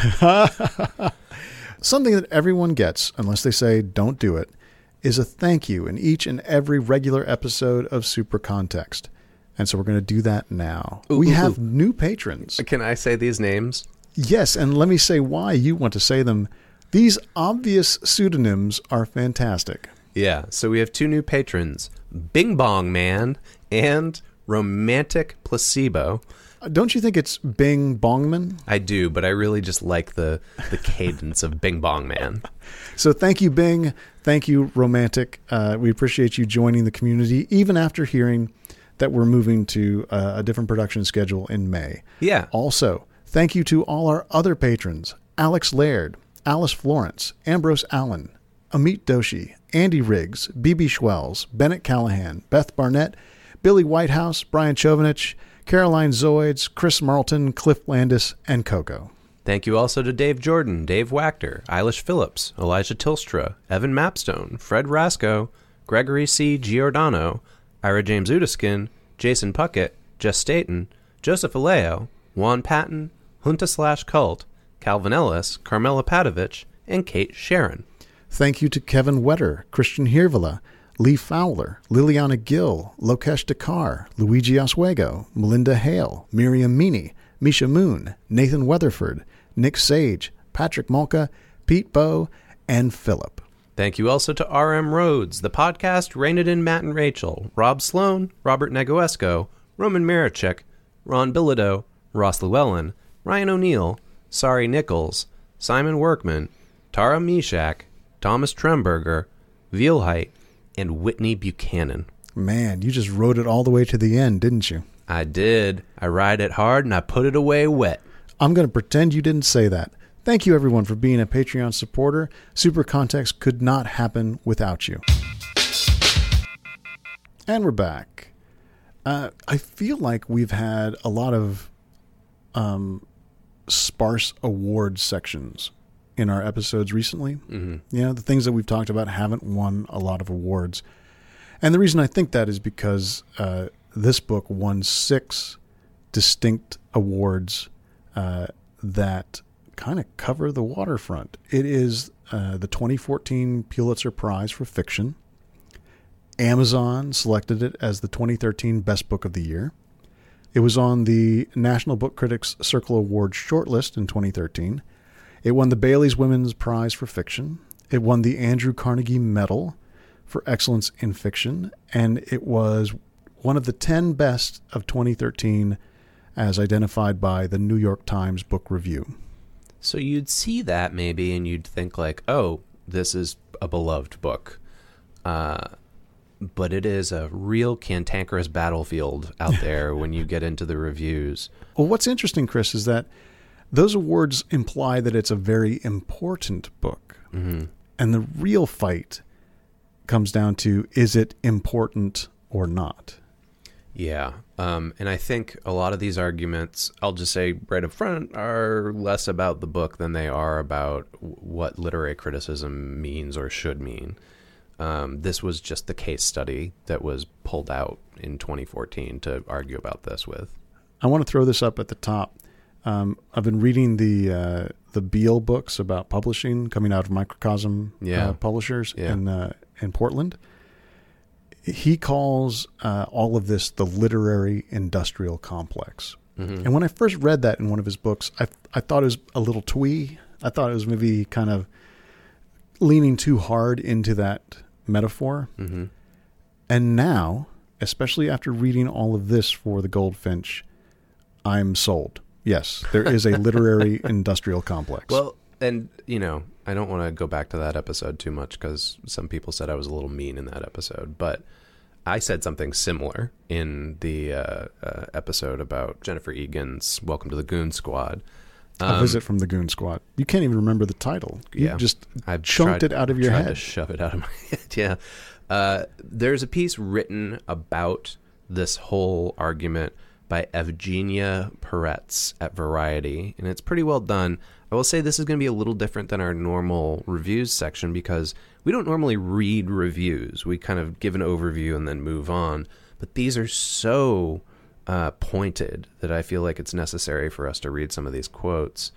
Something that everyone gets, unless they say don't do it, is a thank you in each and every regular episode of Super Context. And so we're going to do that now. Ooh, we ooh, have ooh. new patrons. Can I say these names? Yes, and let me say why you want to say them. These obvious pseudonyms are fantastic. Yeah, so we have two new patrons, Bing Bong Man and Romantic Placebo. Don't you think it's Bing Bongman? I do, but I really just like the, the cadence of Bing Bong Man. So thank you, Bing. Thank you, Romantic. Uh, we appreciate you joining the community, even after hearing that we're moving to uh, a different production schedule in May. Yeah. Also, thank you to all our other patrons, Alex Laird, Alice Florence, Ambrose Allen, Amit Doshi, Andy Riggs, B B Schwells, Bennett Callahan, Beth Barnett, Billy Whitehouse, Brian Chovanich, Caroline Zoids, Chris Marlton, Cliff Landis, and Coco. Thank you also to Dave Jordan, Dave Wachter, Eilish Phillips, Elijah Tilstra, Evan Mapstone, Fred Rasco, Gregory C. Giordano, Ira James Udiskin, Jason Puckett, Jess Staten, Joseph Aleo, Juan Patton, Junta Slash Cult, Calvin Ellis, Carmela Padovich, and Kate Sharon. Thank you to Kevin Wetter, Christian Hirvala, Lee Fowler, Liliana Gill, Lokesh Dakar, Luigi Oswego, Melinda Hale, Miriam Meany, Misha Moon, Nathan Weatherford, Nick Sage, Patrick Malka, Pete Bow, and Philip. Thank you also to R M Rhodes, the podcast, Rain It In, Matt and Rachel, Rob Sloan, Robert Negoesco, Roman Marichek, Ron Bilodeau, Ross Llewellyn, Ryan O'Neill, Sari Nichols, Simon Workman, Tara Mishak, Thomas Tremberger, Vielheit, and Whitney Buchanan. Man, you just wrote it all the way to the end, didn't you? I did. I ride it hard and I put it away wet. I'm going to pretend you didn't say that. Thank you, everyone, for being a Patreon supporter. Super Context could not happen without you. And we're back. Uh, I feel like we've had a lot of um, sparse awards sections in our episodes recently. Mm-hmm. You know, the things that we've talked about haven't won a lot of awards. And the reason I think that is because uh, this book won six distinct awards uh, that kind of cover the waterfront. It is uh, the twenty fourteen Pulitzer Prize for Fiction. Amazon selected it as the twenty thirteen Best Book of the Year. It was on the National Book Critics Circle Awards shortlist in twenty thirteen. It won the Bailey's Women's Prize for Fiction. It won the Andrew Carnegie Medal for Excellence in Fiction. And it was one of the ten best of twenty thirteen as identified by the New York Times Book Review. So you'd see that maybe and you'd think like, oh, this is a beloved book. Uh, but it is a real cantankerous battlefield out there when you get into the reviews. Well, what's interesting, Chris, is that those awards imply that it's a very important book. Mm-hmm. And the real fight comes down to, is it important or not? Yeah. Um, and I think a lot of these arguments, I'll just say right up front, are less about the book than they are about what literary criticism means or should mean. Um, this was just the case study that was pulled out in twenty fourteen to argue about this with. I want to throw this up at the top. Um, I've been reading the uh, the Beale books about publishing coming out of Microcosm yeah. uh, Publishers yeah. in uh, in Portland. He calls uh, all of this the literary industrial complex. Mm-hmm. And when I first read that in one of his books, I I thought it was a little twee. I thought it was maybe kind of leaning too hard into that metaphor. Mm-hmm. And now, especially after reading all of this for the Goldfinch, I'm sold. Yes, there is a literary industrial complex. Well, and, you know, I don't want to go back to that episode too much because some people said I was a little mean in that episode, but I said something similar in the uh, uh, episode about Jennifer Egan's Welcome to the Goon Squad. Um, a visit from the Goon Squad. You can't even remember the title. You yeah, just I've chunked tried, it out of your tried head. To shove it out of my head. Yeah. Uh, there's a piece written about this whole argument by Evgenia Peretz at Variety, and it's pretty well done. I will say this is going to be a little different than our normal reviews section because we don't normally read reviews. We kind of give an overview and then move on. But these are so uh, pointed that I feel like it's necessary for us to read some of these quotes.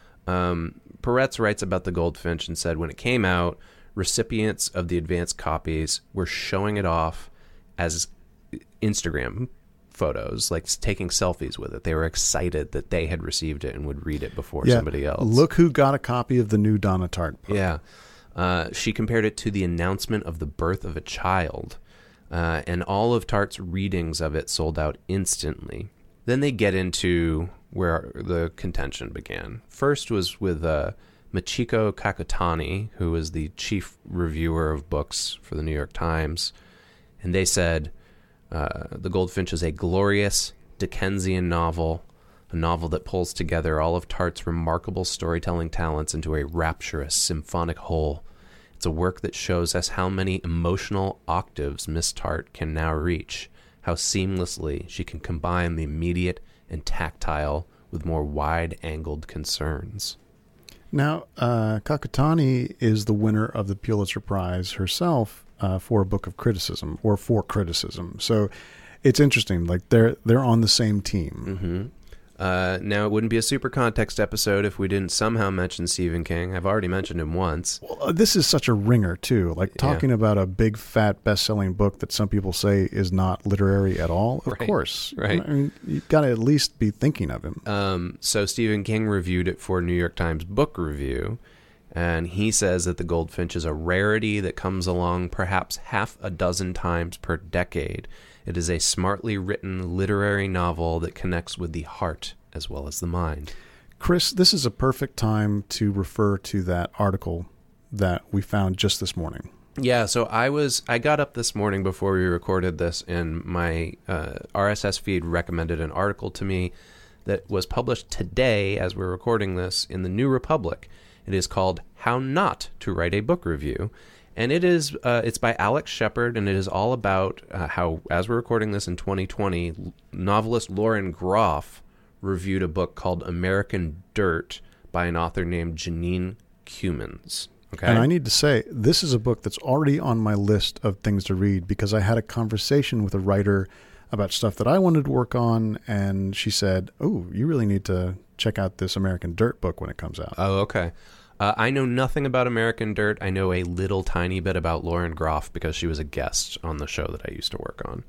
Um, Peretz writes about The Goldfinch and said, when it came out, recipients of the advanced copies were showing it off as Instagram photos, like taking selfies with it. They were excited that they had received it and would read it before yeah, somebody else. Look who got a copy of the new Donna Tartt book. Yeah. Uh, she compared it to the announcement of the birth of a child, uh, and all of Tartt's readings of it sold out instantly. Then they get into where the contention began. First was with uh, Michiko Kakutani, who was the chief reviewer of books for the New York Times, and they said, Uh, The Goldfinch is a glorious Dickensian novel, a novel that pulls together all of Tartt's remarkable storytelling talents into a rapturous symphonic whole. It's a work that shows us how many emotional octaves Miss Tartt can now reach, how seamlessly she can combine the immediate and tactile with more wide-angled concerns. Now, uh, Kakutani is the winner of the Pulitzer Prize herself uh, for a book of criticism, or for criticism. So it's interesting. Like they're they're on the same team. Mm-hmm. Uh, now, it wouldn't be a super context episode if we didn't somehow mention Stephen King. I've already mentioned him once. Well, uh, this is such a ringer, too. Like talking Yeah. about a big, fat, best-selling book that some people say is not literary at all. Of Right, course. right. I mean, you've got to at least be thinking of him. Um, so Stephen King reviewed it for New York Times Book Review, and he says that The Goldfinch is a rarity that comes along perhaps half a dozen times per decade. It is a smartly written literary novel that connects with the heart as well as the mind. Chris, this is a perfect time to refer to that article that we found just this morning. Yeah, so I was I got up this morning before we recorded this, and my uh, R S S feed recommended an article to me that was published today as we're recording this in the New Republic. It is called How Not to Write a Book Review. And it is uh, it's by Alex Shepard, and it is all about uh, how, as we're recording this in twenty twenty, novelist Lauren Groff reviewed a book called American Dirt by an author named Janine Cumins. Okay. And I need to say, this is a book that's already on my list of things to read because I had a conversation with a writer about stuff that I wanted to work on, and she said, oh, you really need to check out this American Dirt book when it comes out. Oh, okay. Uh, I know nothing about American Dirt. I know a little tiny bit about Lauren Groff because she was a guest on the show that I used to work on.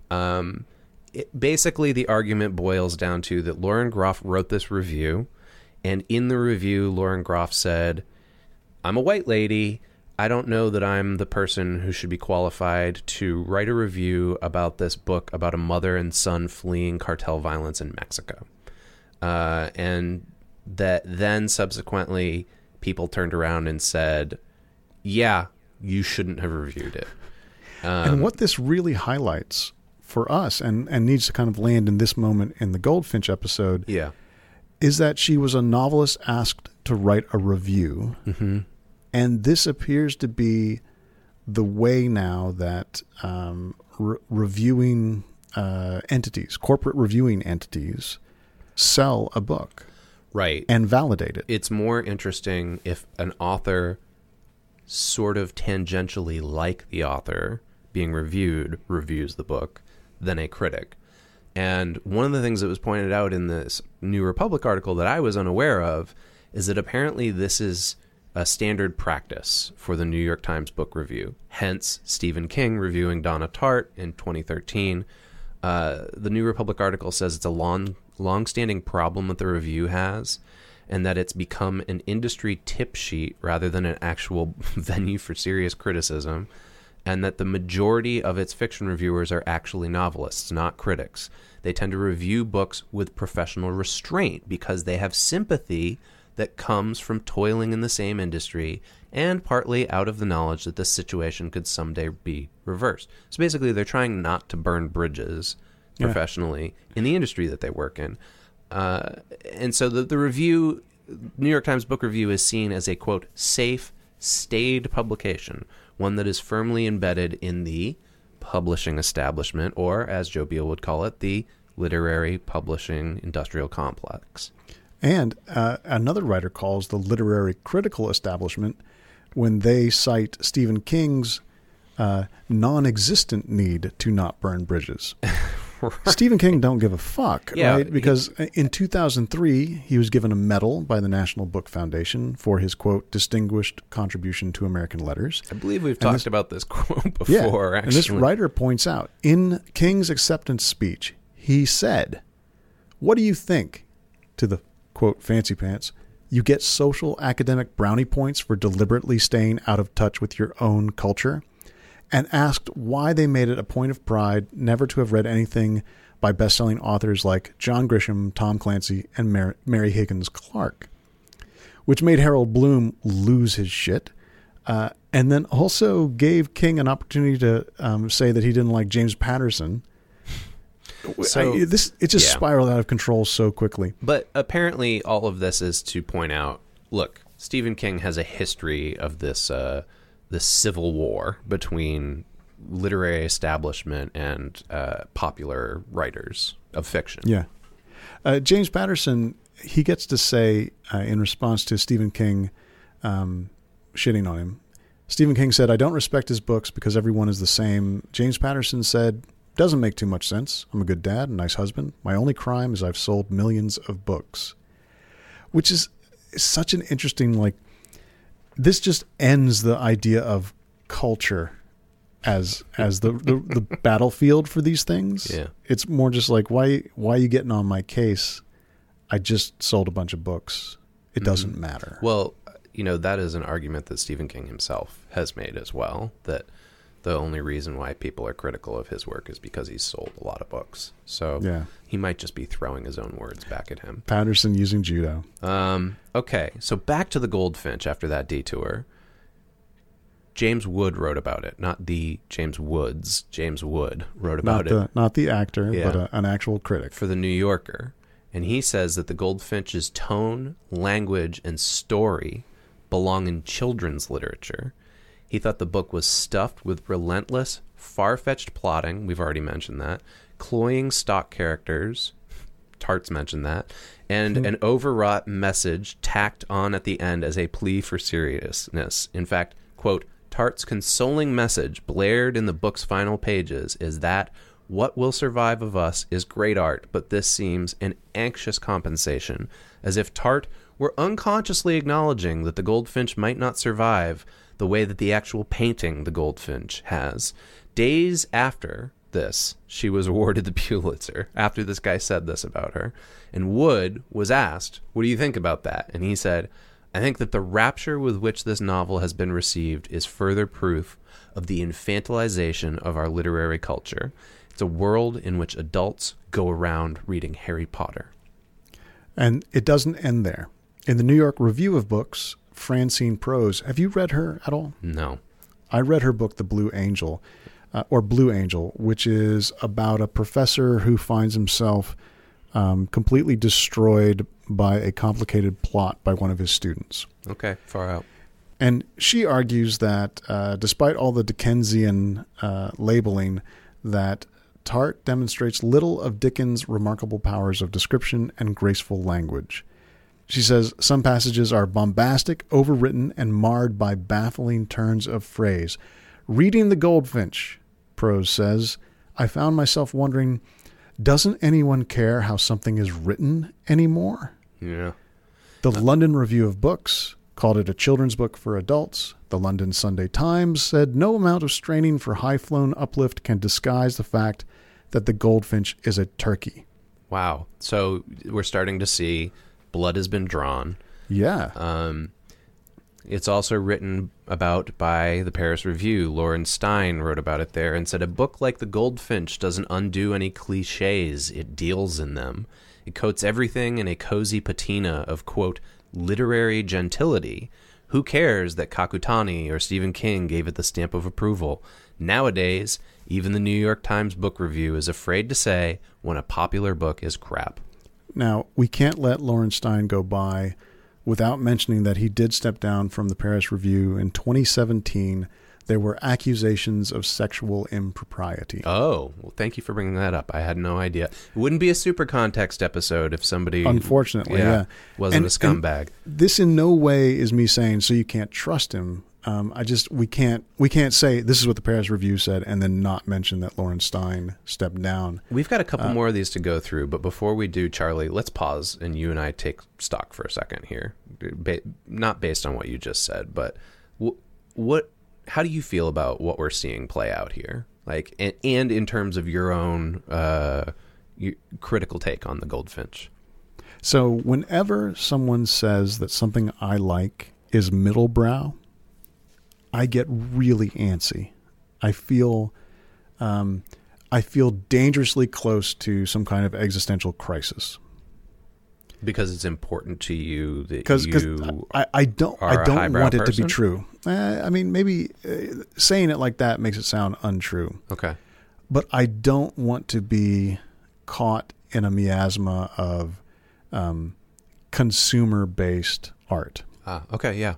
Um, it, basically, the argument boils down to that Lauren Groff wrote this review, and in the review, Lauren Groff said, I'm a white lady. I don't know that I'm the person who should be qualified to write a review about this book about a mother and son fleeing cartel violence in Mexico. Uh, and that then subsequently people turned around and said, yeah, you shouldn't have reviewed it. Um, and what this really highlights for us, and, and needs to kind of land in this moment in the Goldfinch episode, yeah. is that she was a novelist asked to write a review. Mm-hmm. And this appears to be the way now that um, re- reviewing uh, entities, corporate reviewing entities, sell a book. Right. And validate it. It's more interesting if an author sort of tangentially like the author being reviewed reviews the book than a critic. And one of the things that was pointed out in this New Republic article that I was unaware of is that apparently this is a standard practice for the New York Times Book Review. Hence, Stephen King reviewing Donna Tartt in twenty thirteen. Uh, the New Republic article says it's a long, long-standing problem that the review has, and that it's become an industry tip sheet rather than an actual venue for serious criticism, and that the majority of its fiction reviewers are actually novelists, not critics. They tend to review books with professional restraint because they have sympathy that comes from toiling in the same industry and partly out of the knowledge that this situation could someday be reversed. So basically, they're trying not to burn bridges professionally yeah. in the industry that they work in. Uh, and so the, the review, New York Times Book Review, is seen as a, quote, safe, staid publication, one that is firmly embedded in the publishing establishment, or, as Joe Beal would call it, the literary publishing industrial complex. And uh, another writer calls the literary critical establishment when they cite Stephen King's uh, non-existent need to not burn bridges. Right. Stephen King don't give a fuck, yeah, right? Because he, in two thousand three, he was given a medal by the National Book Foundation for his, quote, distinguished contribution to American letters. I believe we've and talked this, about this quote before, yeah, actually. And this writer points out, in King's acceptance speech, he said, "What do you think?" to the, quote, fancy pants, "You get social academic brownie points for deliberately staying out of touch with your own culture," and asked why they made it a point of pride never to have read anything by best-selling authors like John Grisham, Tom Clancy, and Mary, Mary Higgins Clark, which made Harold Bloom lose his shit, uh, and then also gave King an opportunity to um, say that he didn't like James Patterson. So I, this it just yeah. spiraled out of control so quickly. But apparently all of this is to point out, look, Stephen King has a history of this uh, this civil war between literary establishment and uh, popular writers of fiction. Yeah. Uh, James Patterson, he gets to say uh, in response to Stephen King um, shitting on him, Stephen King said, "I don't respect his books because everyone is the same." James Patterson said, "Doesn't make too much sense. I'm a good dad, a nice husband. My only crime is I've sold millions of books." Which is such an interesting, like, this just ends the idea of culture as as the, the, the battlefield for these things. Yeah. It's more just like, why why are you getting on my case? I just sold a bunch of books. It mm-hmm. doesn't matter. Well, you know, that is an argument that Stephen King himself has made as well, that the only reason why people are critical of his work is because he's sold a lot of books. So yeah. he might just be throwing his own words back at him. Patterson using judo. Um, okay, so back to the Goldfinch after that detour. James Wood wrote about it, not the James Woods. James Wood wrote about not the, it. Not the actor, yeah. but a, an actual critic. For the New Yorker. And he says that the Goldfinch's tone, language, and story belong in children's literature. He thought the book was stuffed with relentless, far-fetched plotting, we've already mentioned that, cloying stock characters, Tart's mentioned that, and mm-hmm. an overwrought message tacked on at the end as a plea for seriousness. In fact, quote, Tart's consoling message blared in the book's final pages is that what will survive of us is great art, but this seems an anxious compensation, as if Tart were unconsciously acknowledging that the Goldfinch might not survive the way that the actual painting the Goldfinch has. Days after this, she was awarded the Pulitzer, after this guy said this about her. And Wood was asked, what do you think about that? And he said, I think that the rapture with which this novel has been received is further proof of the infantilization of our literary culture. It's a world in which adults go around reading Harry Potter. And it doesn't end there. In the New York Review of Books, Francine Prose, have you read her at all? No. I read her book, The Blue Angel, uh, or Blue Angel, which is about a professor who finds himself um, completely destroyed by a complicated plot by one of his students. Okay, far out. And she argues that uh, despite all the Dickensian uh, labeling, that Tart demonstrates little of Dickens' remarkable powers of description and graceful language. She says some passages are bombastic, overwritten, and marred by baffling turns of phrase. Reading The Goldfinch, Prose says, I found myself wondering, doesn't anyone care how something is written anymore? Yeah. The London Review of Books called it a children's book for adults. The London Sunday Times said no amount of straining for high-flown uplift can disguise the fact that The Goldfinch is a turkey. Wow. So we're starting to see blood has been drawn. Yeah. Um, it's also written about by the Paris Review. Lauren Stein wrote about it there and said, a book like The Goldfinch doesn't undo any cliches. It deals in them. It coats everything in a cozy patina of, quote, literary gentility. Who cares that Kakutani or Stephen King gave it the stamp of approval? Nowadays, even the New York Times Book Review is afraid to say when a popular book is crap. Now, we can't let Lauren Stein go by without mentioning that he did step down from the Paris Review in twenty seventeen. There were accusations of sexual impropriety. Oh, well, thank you for bringing that up. I had no idea. It wouldn't be a super context episode if somebody, unfortunately, yeah, yeah. wasn't and, a scumbag. This in no way is me saying so you can't trust him. Um, I just we can't we can't say this is what the Paris Review said and then not mention that Lawrence Stein stepped down. We've got a couple uh, more of these to go through, but before we do, Charlie, let's pause and you and I take stock for a second here. Ba- not based on what you just said, but w- what? How do you feel about what we're seeing play out here? Like, and, and in terms of your own uh, your critical take on the Goldfinch. So whenever someone says that something I like is middlebrow, I get really antsy. I feel, um, I feel dangerously close to some kind of existential crisis. Because it's important to you that Cause, you cause I, I don't are I don't a highbrow want it person? to be true. Uh, I mean, maybe uh, saying it like that makes it sound untrue. Okay. But I don't want to be caught in a miasma of um, consumer-based art. Ah, okay, yeah.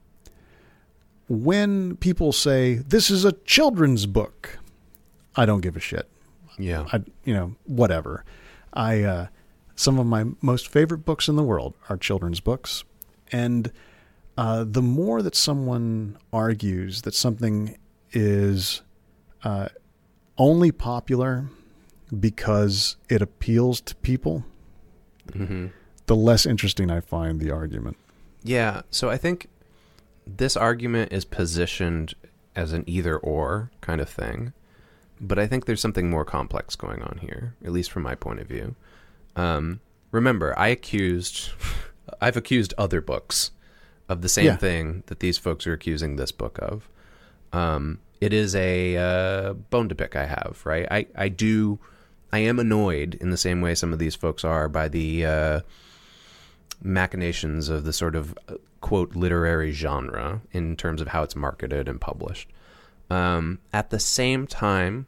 When people say this is a children's book, I don't give a shit. Yeah. I, you know, whatever. I, uh, some of my most favorite books in the world are children's books. And, uh, the more that someone argues that something is, uh, only popular because it appeals to people, Mm-hmm. the less interesting I find the argument. Yeah, so I think this argument is positioned as an either or kind of thing, but I think there's something more complex going on here, at least from my point of view. Um, remember, I accused, I've accused other books of the same Yeah. thing that these folks are accusing this book of. Um, it is a uh, bone to pick I have, right? I, I do, I am annoyed in the same way some of these folks are by the uh, machinations of the sort of, quote, literary genre in terms of how it's marketed and published. Um, at the same time,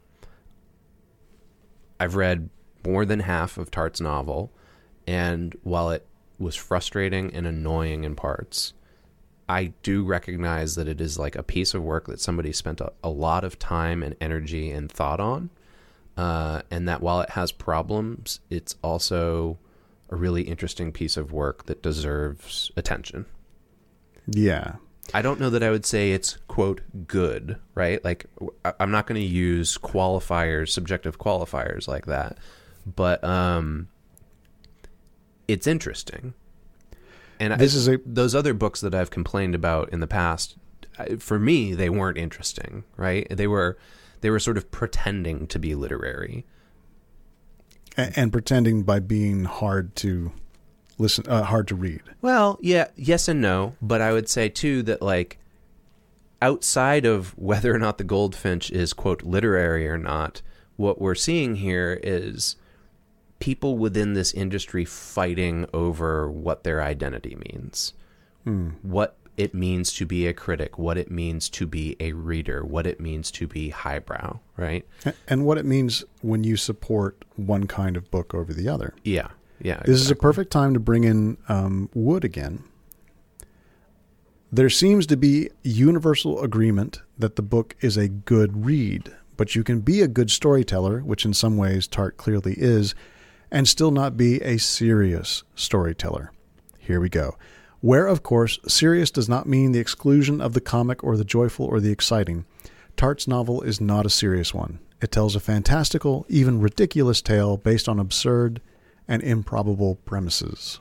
I've read more than half of Tartt's novel, and while it was frustrating and annoying in parts, I do recognize that it is like a piece of work that somebody spent a, a lot of time and energy and thought on, uh, and that while it has problems, it's also a really interesting piece of work that deserves attention. Yeah. I don't know that I would say it's, quote, good, right? Like, I- I'm not going to use qualifiers, subjective qualifiers like that, but um, it's interesting. And This I, is a those other books that I've complained about in the past, I- for me, they weren't interesting, right? They were, they were sort of pretending to be literary. and, and pretending by being hard to listen, uh, hard to read. Well, yeah, yes and no, but I would say too that like outside of whether or not the Goldfinch is, quote, literary or not, what we're seeing here is people within this industry fighting over what their identity means, Hmm. what it means to be a critic, what it means to be a reader, what it means to be highbrow, right? And what it means when you support one kind of book over the other. Yeah, yeah. This is a exactly. perfect time to bring in um, Wood again. There seems to be universal agreement that the book is a good read, but you can be a good storyteller, which in some ways Tartt clearly is, and still not be a serious storyteller. Here we go. Where, of course, serious does not mean the exclusion of the comic or the joyful or the exciting. Tartt's novel is not a serious one. It tells a fantastical, even ridiculous tale based on absurd and improbable premises.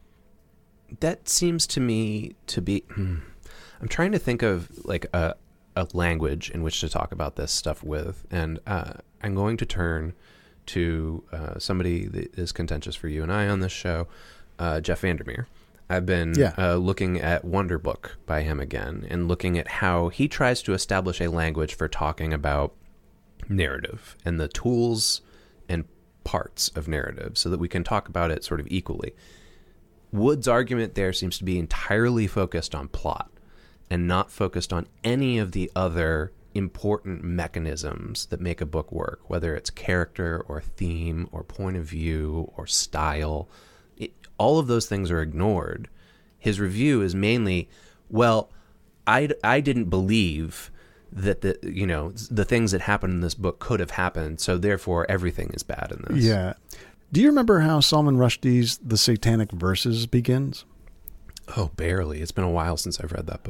That seems to me to be... Hmm, I'm trying to think of like a, a language in which to talk about this stuff with, and uh, I'm going to turn to uh, somebody that is contentious for you and I on this show, uh, Jeff Vandermeer. I've been Yeah. uh, looking at Wonder Book by him again and looking at how he tries to establish a language for talking about narrative and the tools and parts of narrative so that we can talk about it sort of equally. Wood's argument there seems to be entirely focused on plot and not focused on any of the other important mechanisms that make a book work, whether it's character or theme or point of view or style. It, all of those things are ignored. His review is mainly, well, I, I didn't believe that the you know the things that happened in this book could have happened, so therefore everything is bad in this. Yeah. Do you remember how Salman Rushdie's The Satanic Verses begins? Oh, barely. It's been a while since I've read that book.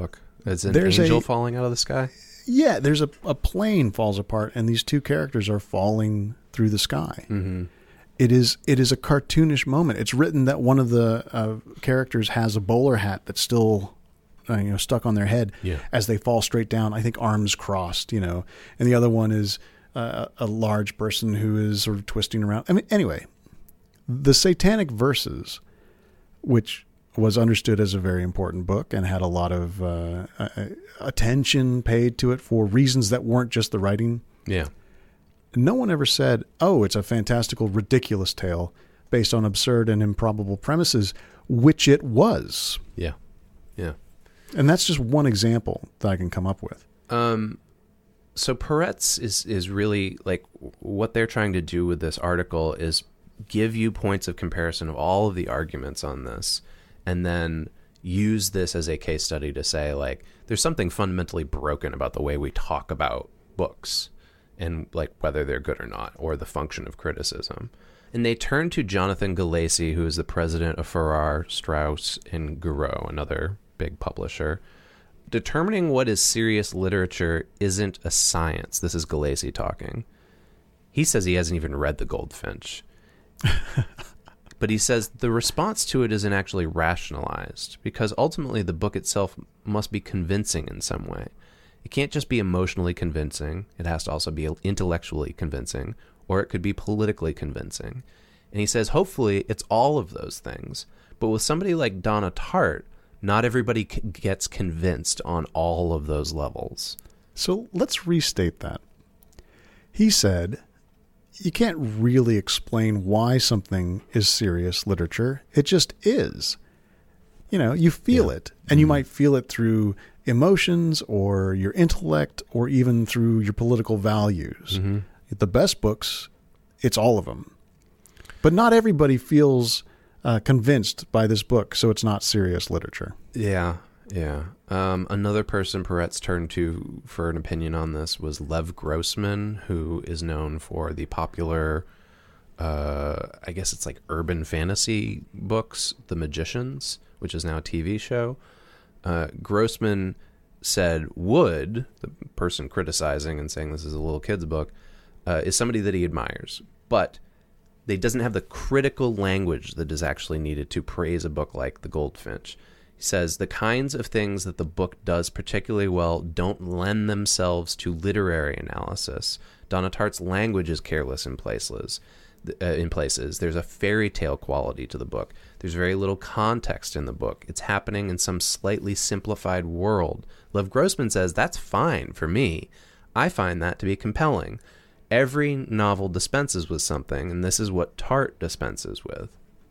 It's an There's angel a- falling out of the sky? Yeah, there's a, a plane falls apart, and these two characters are falling through the sky. Mm-hmm. It is it is a cartoonish moment. It's written that one of the uh, characters has a bowler hat that's still uh, you know stuck on their head Yeah. as they fall straight down. I think arms crossed, you know, and the other one is uh, a large person who is sort of twisting around. I mean, anyway, the Satanic Verses, which was understood as a very important book and had a lot of uh, uh, attention paid to it for reasons that weren't just the writing. Yeah. No one ever said, oh, it's a fantastical, ridiculous tale based on absurd and improbable premises, which it was. Yeah. Yeah. And that's just one example that I can come up with. Um, so Peretz is, is really like what they're trying to do with this article is give you points of comparison of all of the arguments on this, and then use this as a case study to say, like, there's something fundamentally broken about the way we talk about books and, like, whether they're good or not, or the function of criticism. And they turn to Jonathan Galassi, who is the president of Farrar, Straus, and Giroux, another big publisher. Determining what is serious literature isn't a science. This is Galassi talking. He says he hasn't even read The Goldfinch. But he says the response to it isn't actually rationalized, because ultimately the book itself must be convincing in some way. It can't just be emotionally convincing. It has to also be intellectually convincing, or it could be politically convincing. And he says, hopefully, it's all of those things. But with somebody like Donna Tartt, not everybody c- gets convinced on all of those levels. So let's restate that. He said, you can't really explain why something is serious literature. It just is. You know, you feel Yeah. it, and you might feel it through emotions or your intellect or even through your political values. Mm-hmm. The best books, it's all of them. But not everybody feels uh, convinced by this book, so it's not serious literature. Yeah, yeah. Um, another person Peretz turned to for an opinion on this was Lev Grossman, who is known for the popular, uh, I guess it's like urban fantasy books, The Magicians, which is now a T V show. Uh, Grossman said Wood, the person criticizing and saying this is a little kid's book, uh, is somebody that he admires, but they doesn't have the critical language that is actually needed to praise a book like The Goldfinch. He says the kinds of things that the book does particularly well don't lend themselves to literary analysis. Donna Tartt's language is careless in places. Uh, in places, there's a fairy tale quality to the book. There's very little context in the book. It's happening in some slightly simplified world. Lev Grossman says that's fine for me. I find that to be compelling. Every novel dispenses with something, and this is what Tartt dispenses with.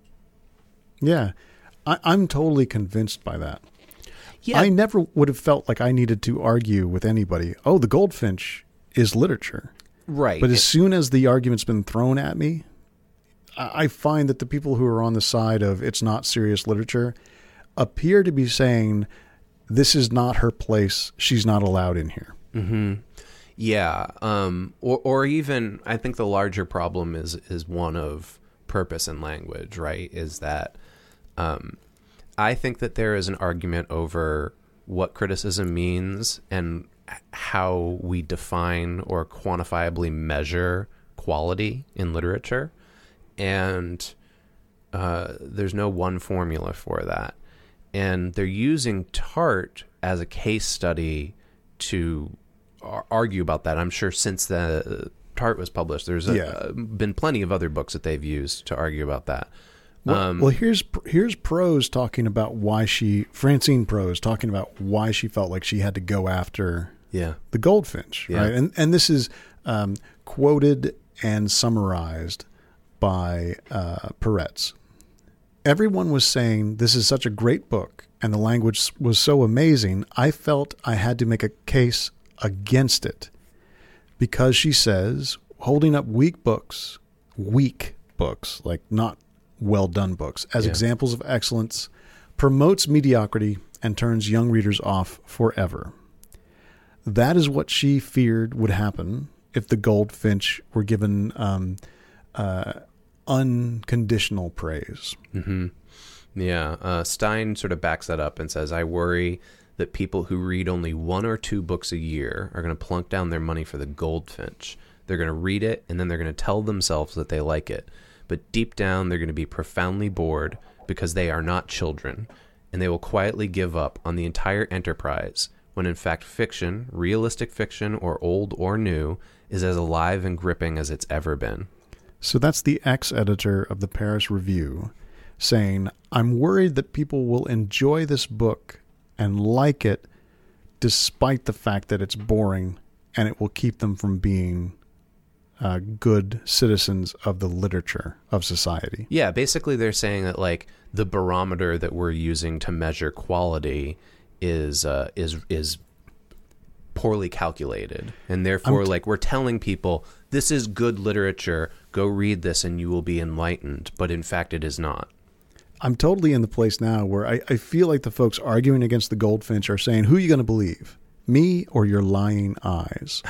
Yeah, I, I'm totally convinced by that. Yeah, I never would have felt like I needed to argue with anybody. Oh, The Goldfinch is literature. right. But as soon as the argument's been thrown at me, I I find that the people who are on the side of it's not serious literature appear to be saying this is not her place. She's not allowed in here. Mm-hmm. Yeah, um, or or even I think the larger problem is is one of purpose and language. Right? Is that um, I think that there is an argument over what criticism means and how we define or quantifiably measure quality in literature, and uh, there's no one formula for that. And they're using Tartt as a case study to ar- argue about that. I'm sure since the Tartt was published, there's a, Yeah. uh, been plenty of other books that they've used to argue about that. Well, Um, well, here's here's Prose talking about why she Francine Prose talking about why she felt like she had to go after yeah, The Goldfinch, Yeah. right? And and this is um, quoted and summarized by uh, Peretz. Everyone was saying this is such a great book, and the language was so amazing. I felt I had to make a case against it because she says holding up weak books, weak books, like not well done books, as Yeah. examples of excellence, promotes mediocrity and turns young readers off forever. That is what she feared would happen if The Goldfinch were given um, uh, unconditional praise. Mm-hmm. Yeah. Uh, Stein sort of backs that up and says, I worry that people who read only one or two books a year are going to plunk down their money for The Goldfinch. They're going to read it, and then they're going to tell themselves that they like it. But deep down, they're going to be profoundly bored because they are not children, and they will quietly give up on the entire enterprise when in fact fiction, realistic fiction or old or new, is as alive and gripping as it's ever been. So that's the ex-editor of the Paris Review saying, I'm worried that people will enjoy this book and like it despite the fact that it's boring, and it will keep them from being uh, good citizens of the literature of society. Yeah, basically they're saying that like the barometer that we're using to measure quality is uh, is is poorly calculated, and therefore, t- like we're telling people this is good literature. Go read this, and you will be enlightened. But in fact, it is not. I'm totally in the place now where I, I feel like the folks arguing against the Goldfinch are saying, "Who are you going to believe, me or your lying eyes?"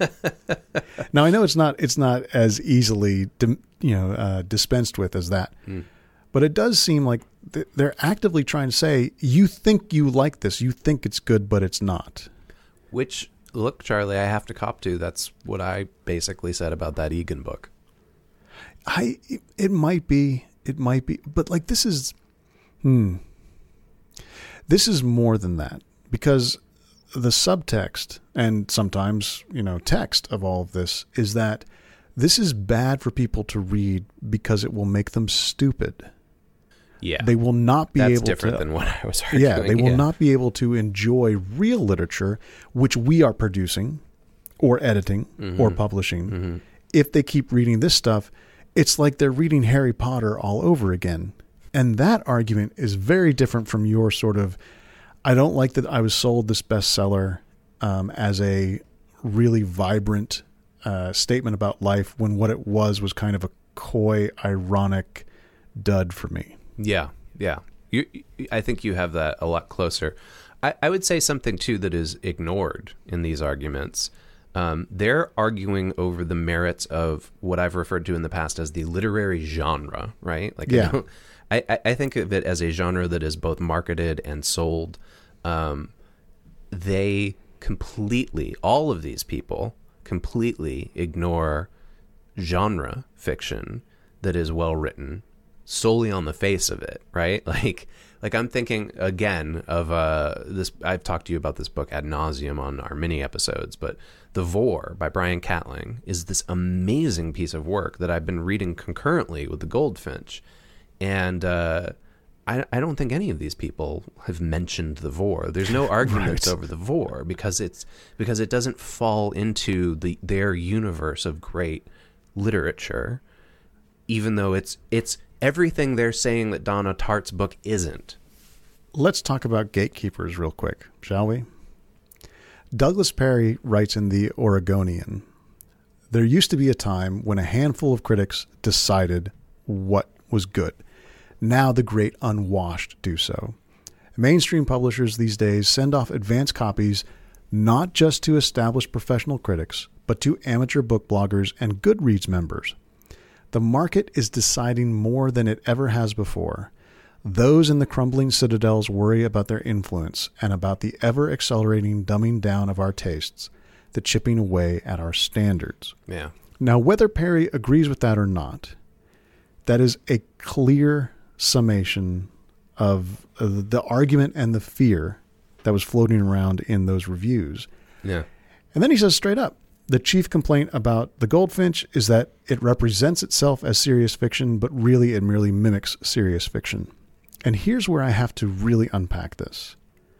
Now I know it's not it's not as easily you know uh, dispensed with as that. Mm. But it does seem like they're actively trying to say, you think you like this, you think it's good, but it's not. Which, look, Charlie, I have to cop to. That's what I basically said about that Egan book. I it might be, it might be, but like this is, hmm, this is more than that, because the subtext and sometimes you know text of all of this is that this is bad for people to read because it will make them stupid. Yeah, they will not be That's able different to, than what I was arguing. Yeah, they will yeah. not be able to enjoy real literature, which we are producing or editing mm-hmm. or publishing. Mm-hmm. If they keep reading this stuff, it's like they're reading Harry Potter all over again. And that argument is very different from your sort of, I don't like that I was sold this bestseller um, as a really vibrant uh, statement about life when what it was was kind of a coy, ironic dud for me. Yeah, yeah. You, I think you have that a lot closer. I, I would say something, too, that is ignored in these arguments. Um, they're arguing over the merits of what I've referred to in the past as the literary genre, right? Like, yeah. you know, I, I think of it as a genre that is both marketed and sold. Um, they completely, all of these people, completely ignore genre fiction that is well written solely on the face of it, right? Like, like I'm thinking again of uh, this. I've talked to you about this book ad nauseum on our mini episodes, but The Vore by Brian Catling is this amazing piece of work that I've been reading concurrently with The Goldfinch, and uh, I, I don't think any of these people have mentioned The Vore. There's no arguments right. over The Vore because it's because it doesn't fall into the their universe of great literature, even though it's it's. everything they're saying that Donna Tartt's book isn't. Let's talk about gatekeepers real quick, shall we? Douglas Perry writes in The Oregonian, there used to be a time when a handful of critics decided what was good. Now the great unwashed do so. Mainstream publishers these days send off advance copies not just to established professional critics, but to amateur book bloggers and Goodreads members. The market is deciding more than it ever has before. Those in the crumbling citadels worry about their influence and about the ever-accelerating dumbing down of our tastes, the chipping away at our standards. Yeah. Now, whether Perry agrees with that or not, that is a clear summation of the argument and the fear that was floating around in those reviews. Yeah. And then he says straight up, the chief complaint about The Goldfinch is that it represents itself as serious fiction, but really it merely mimics serious fiction. And here's where I have to really unpack this.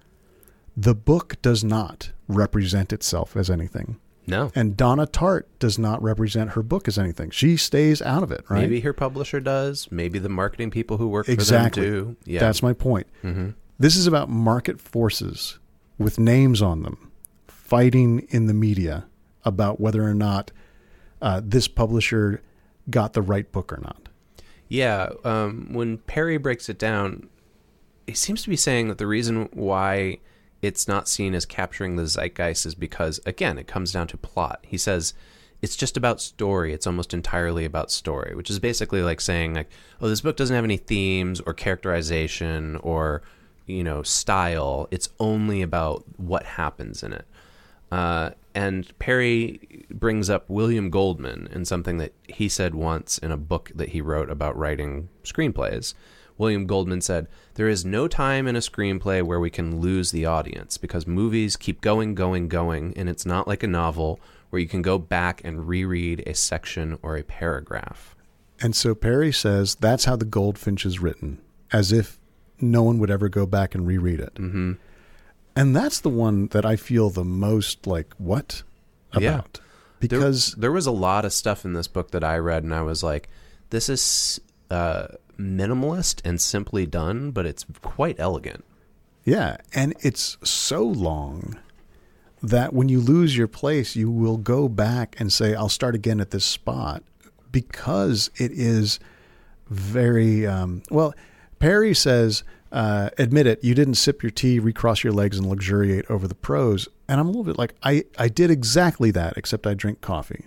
The book does not represent itself as anything. No. And Donna Tartt does not represent her book as anything. She stays out of it, right? Maybe her publisher does. Maybe the marketing people who work exactly. for them do. Yeah. That's my point. Mm-hmm. This is about market forces with names on them fighting in the media about whether or not uh, this publisher got the right book or not. Yeah. Um, when Perry breaks it down, he seems to be saying that the reason why it's not seen as capturing the zeitgeist is because, again, it comes down to plot. He says it's just about story. It's almost entirely about story, which is basically like saying, like, oh, this book doesn't have any themes or characterization or, you know, style. It's only about what happens in it. Uh, and Perry brings up William Goldman and something that he said once in a book that he wrote about writing screenplays. William Goldman said, "There is no time in a screenplay where we can lose the audience because movies keep going, going, going, and it's not like a novel where you can go back and reread a section or a paragraph." And so Perry says that's how The Goldfinch is written, as if no one would ever go back and reread it. Mm-hmm. And that's the one that I feel the most like, what about? Yeah. Because there, there was a lot of stuff in this book that I read and I was like, this is uh, minimalist and simply done, but it's quite elegant. Yeah. And it's so long that when you lose your place, you will go back and say, I'll start again at this spot, because it is very, um, well, Perry says, uh, admit it, you didn't sip your tea, recross your legs, and luxuriate over the prose. And I'm a little bit like, I, I did exactly that, except I drink coffee.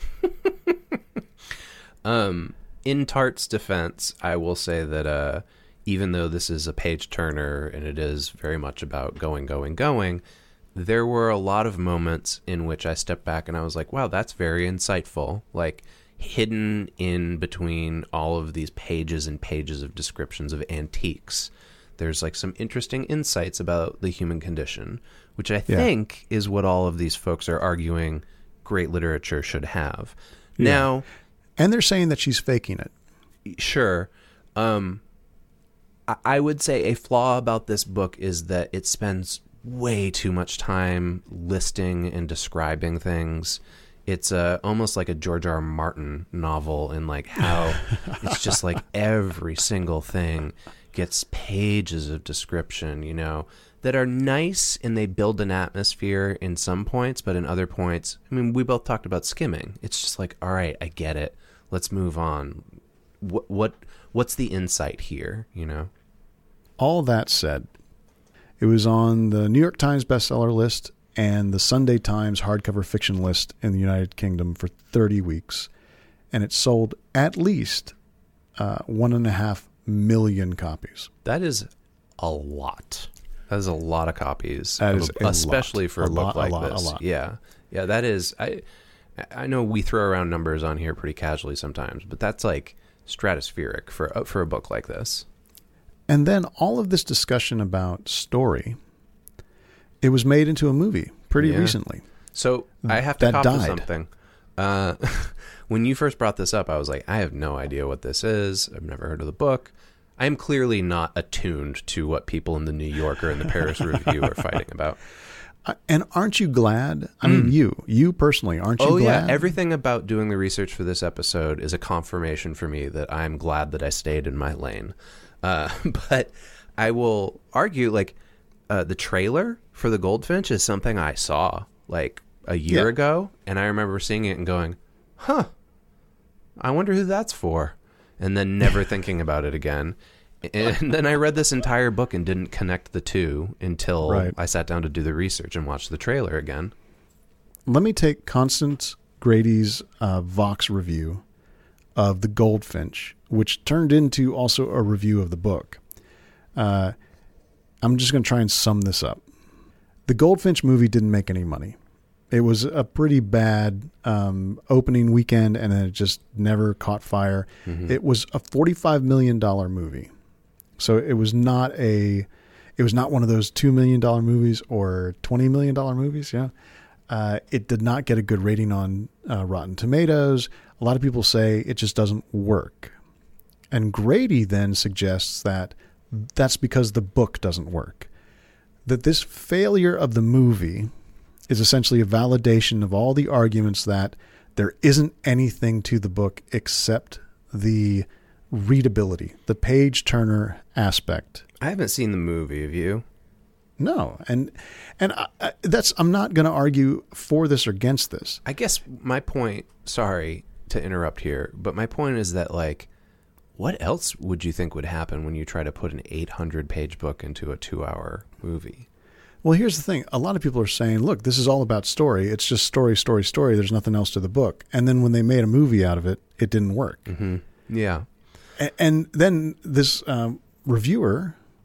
um, in Tart's defense, I will say that uh, even though this is a page turner and it is very much about going, going, going, there were a lot of moments in which I stepped back and I was like, wow, that's very insightful. Like, hidden in between all of these pages and pages of descriptions of antiques, there's like some interesting insights about the human condition, which I yeah. think is what all of these folks are arguing great literature should have. Yeah. Now, and they're saying that she's faking it. Sure. Um, I, I would say a flaw about this book is that it spends way too much time listing and describing things. It's uh, almost like a George R. R. Martin novel in like how it's just like every single thing gets pages of description, you know, that are nice and they build an atmosphere in some points, but in other points, I mean, we both talked about skimming. It's just like, all right, I get it. Let's move on. What what what's the insight here, you know? All that said, it was on the New York Times bestseller list and the Sunday Times hardcover fiction list in the United Kingdom for thirty weeks. And it sold at least uh, one and a half million copies. That is a lot. That is a lot of copies. That is a, especially lot. for a, a book lot, like a lot, this. A lot. Yeah. Yeah, that is... I, I know we throw around numbers on here pretty casually sometimes, but that's like stratospheric for, for a book like this. And then all of this discussion about story, it was made into a movie pretty yeah. recently. So I have to that cop died. to something. Uh, when you first brought this up, I was like, I have no idea what this is. I've never heard of the book. I am clearly not attuned to what people in the New Yorker and the Paris Review are fighting about. Uh, and aren't you glad? I mean, mm. you, you personally, aren't you oh, glad? Oh, yeah. Everything about doing the research for this episode is a confirmation for me that I'm glad that I stayed in my lane. Uh, but I will argue, like, uh, the trailer for The Goldfinch is something I saw, like, a year yeah. ago. And I remember seeing it and going, huh, I wonder who that's for. And then never thinking about it again. And then I read this entire book and didn't connect the two until right. I sat down to do the research and watch the trailer again. Let me take Constance Grady's uh, Vox review of The Goldfinch, which turned into also a review of the book. Uh, I'm just going to try and sum this up. The Goldfinch movie didn't make any money. It was a pretty bad um, opening weekend, and then it just never caught fire. Mm-hmm. It was a forty-five million dollars movie. So it was not a, it was not one of those two million dollars movies or twenty million dollars movies. Yeah. Uh, it did not get a good rating on uh, Rotten Tomatoes. A lot of people say it just doesn't work. And Grady then suggests that that's because the book doesn't work. That this failure of the movie is essentially a validation of all the arguments that there isn't anything to the book except the readability, the page turner aspect. I haven't seen the movie. Have you? No, and and I, I, that's I'm not going to argue for this or against this. I guess my point. Sorry to interrupt here, but my point is that, like, what else would you think would happen when you try to put an eight hundred page book into a two hour movie? Well, here's the thing. A lot of people are saying, look, this is all about story. It's just story, story, story. There's nothing else to the book. And then when they made a movie out of it, it didn't work. Mm-hmm. Yeah. And, and then this um, reviewer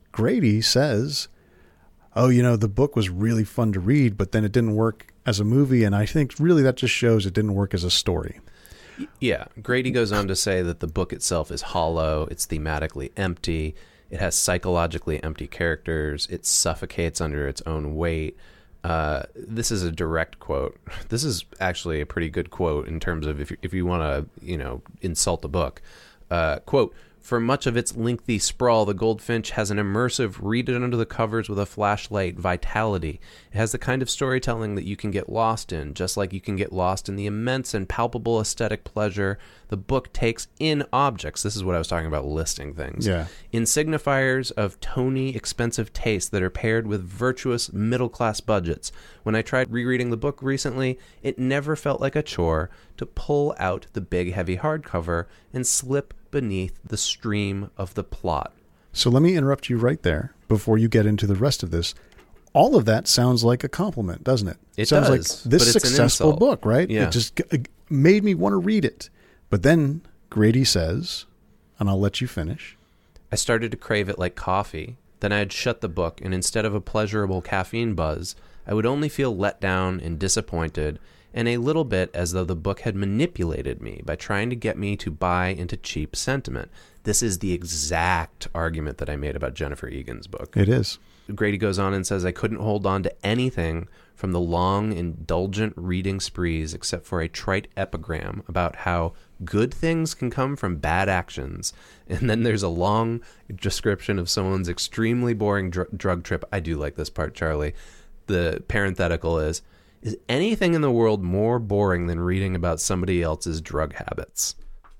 Grady says, oh, you know, the book was really fun to read, but then it didn't work as a movie. And I think really that just shows it didn't work as a story. Yeah. Grady goes on to say that the book itself is hollow. It's thematically empty. It has psychologically empty characters. It suffocates under its own weight. Uh, this is a direct quote. This is actually a pretty good quote in terms of if you, if you want to, you know, insult the book. Uh, quote, for much of its lengthy sprawl, The Goldfinch has an immersive, read it under the covers with a flashlight vitality. It has the kind of storytelling that you can get lost in, just like you can get lost in the immense and palpable aesthetic pleasure the book takes in objects. This is what I was talking about, listing things. Yeah. In signifiers of tony, expensive taste that are paired with virtuous middle-class budgets. When I tried rereading the book recently, it never felt like a chore to pull out the big, heavy hardcover and slip beneath the stream of the plot. So let me interrupt you right there before you get into the rest of this. All of that sounds like a compliment, doesn't it? It sounds does, like this but it's an successful insult. book, right? Yeah. It just g- made me want to read it. But then Grady says, and I'll let you finish, I started to crave it like coffee. Then I had shut the book, and instead of a pleasurable caffeine buzz, I would only feel let down and disappointed, and a little bit as though the book had manipulated me by trying to get me to buy into cheap sentiment. This is the exact argument that I made about Jennifer Egan's book. It is. Grady goes on and says, I couldn't hold on to anything from the long, indulgent reading sprees except for a trite epigram about how good things can come from bad actions. And then there's a long description of someone's extremely boring dr- drug trip. I do like this part, Charlie. The parenthetical is, is anything in the world more boring than reading about somebody else's drug habits?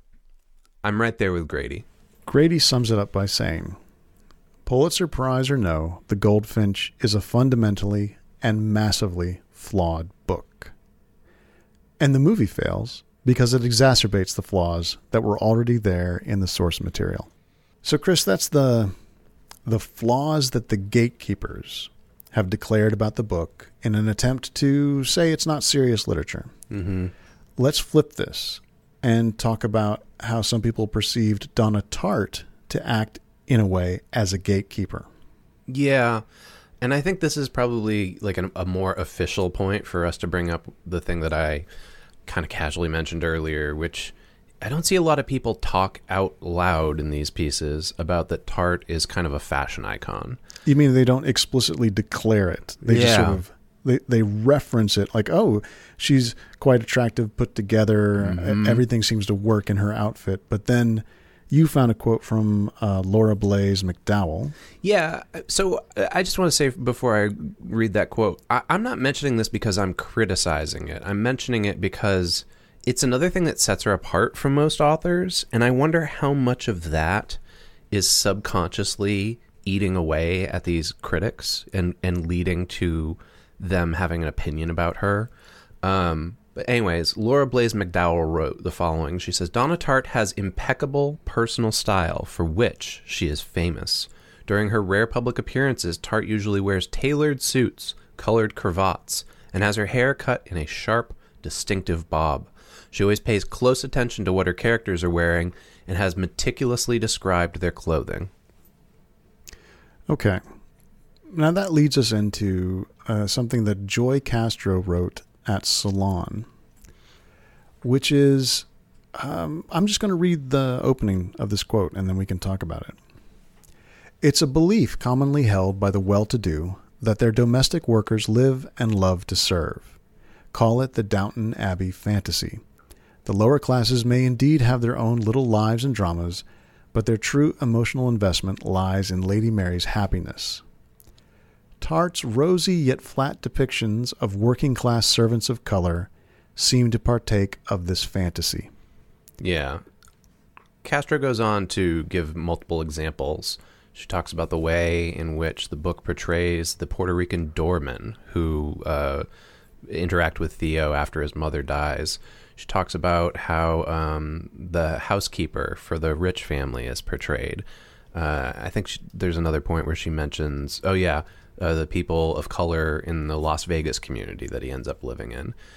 I'm right there with Grady. Grady sums it up by saying, Pulitzer Prize or no, The Goldfinch is a fundamentally and massively flawed book. And the movie fails because it exacerbates the flaws that were already there in the source material. So, Chris, that's the the flaws that the gatekeepers have declared about the book in an attempt to say it's not serious literature. Mm-hmm. Let's flip this and talk about how some people perceived Donna Tartt to act in a way as a gatekeeper. Yeah. And I think this is probably like an, a more official point for us to bring up the thing that I kind of casually mentioned earlier, which I don't see a lot of people talk out loud in these pieces about that Tartt is kind of a fashion icon. You mean they don't explicitly declare it? They yeah. just sort of they, they reference it like, oh, she's quite attractive, put together. Mm-hmm. Everything seems to work in her outfit. But then you found a quote from uh, Laura Blaze McDowell. Yeah. So I just want to say before I read that quote, I, I'm not mentioning this because I'm criticizing it. I'm mentioning it because it's another thing that sets her apart from most authors. And I wonder how much of that is subconsciously eating away at these critics and, and leading to them having an opinion about her. Um, But anyways, Laura Blaze McDowell wrote the following. She says, Donna Tartt has impeccable personal style for which she is famous. During her rare public appearances, Tartt usually wears tailored suits, colored cravats, and has her hair cut in a sharp, distinctive bob. She always pays close attention to what her characters are wearing and has meticulously described their clothing. Okay. Now that leads us into uh, something that Joy Castro wrote at Salon, which is, um, I'm just going to read the opening of this quote and then we can talk about it. It's a belief commonly held by the well-to-do that their domestic workers live and love to serve. Call it the Downton Abbey fantasy. The lower classes may indeed have their own little lives and dramas, but their true emotional investment lies in Lady Mary's happiness. Tartt's rosy yet flat depictions of working-class servants of color seem to partake of this fantasy. Yeah. Castro goes on to give multiple examples. She talks about the way in which the book portrays the Puerto Rican doormen who uh, interact with Theo after his mother dies. She talks about how um, the housekeeper for the rich family is portrayed. Uh, I think she, there's another point where she mentions, oh yeah, Uh, the people of color in the Las Vegas community that he ends up living in.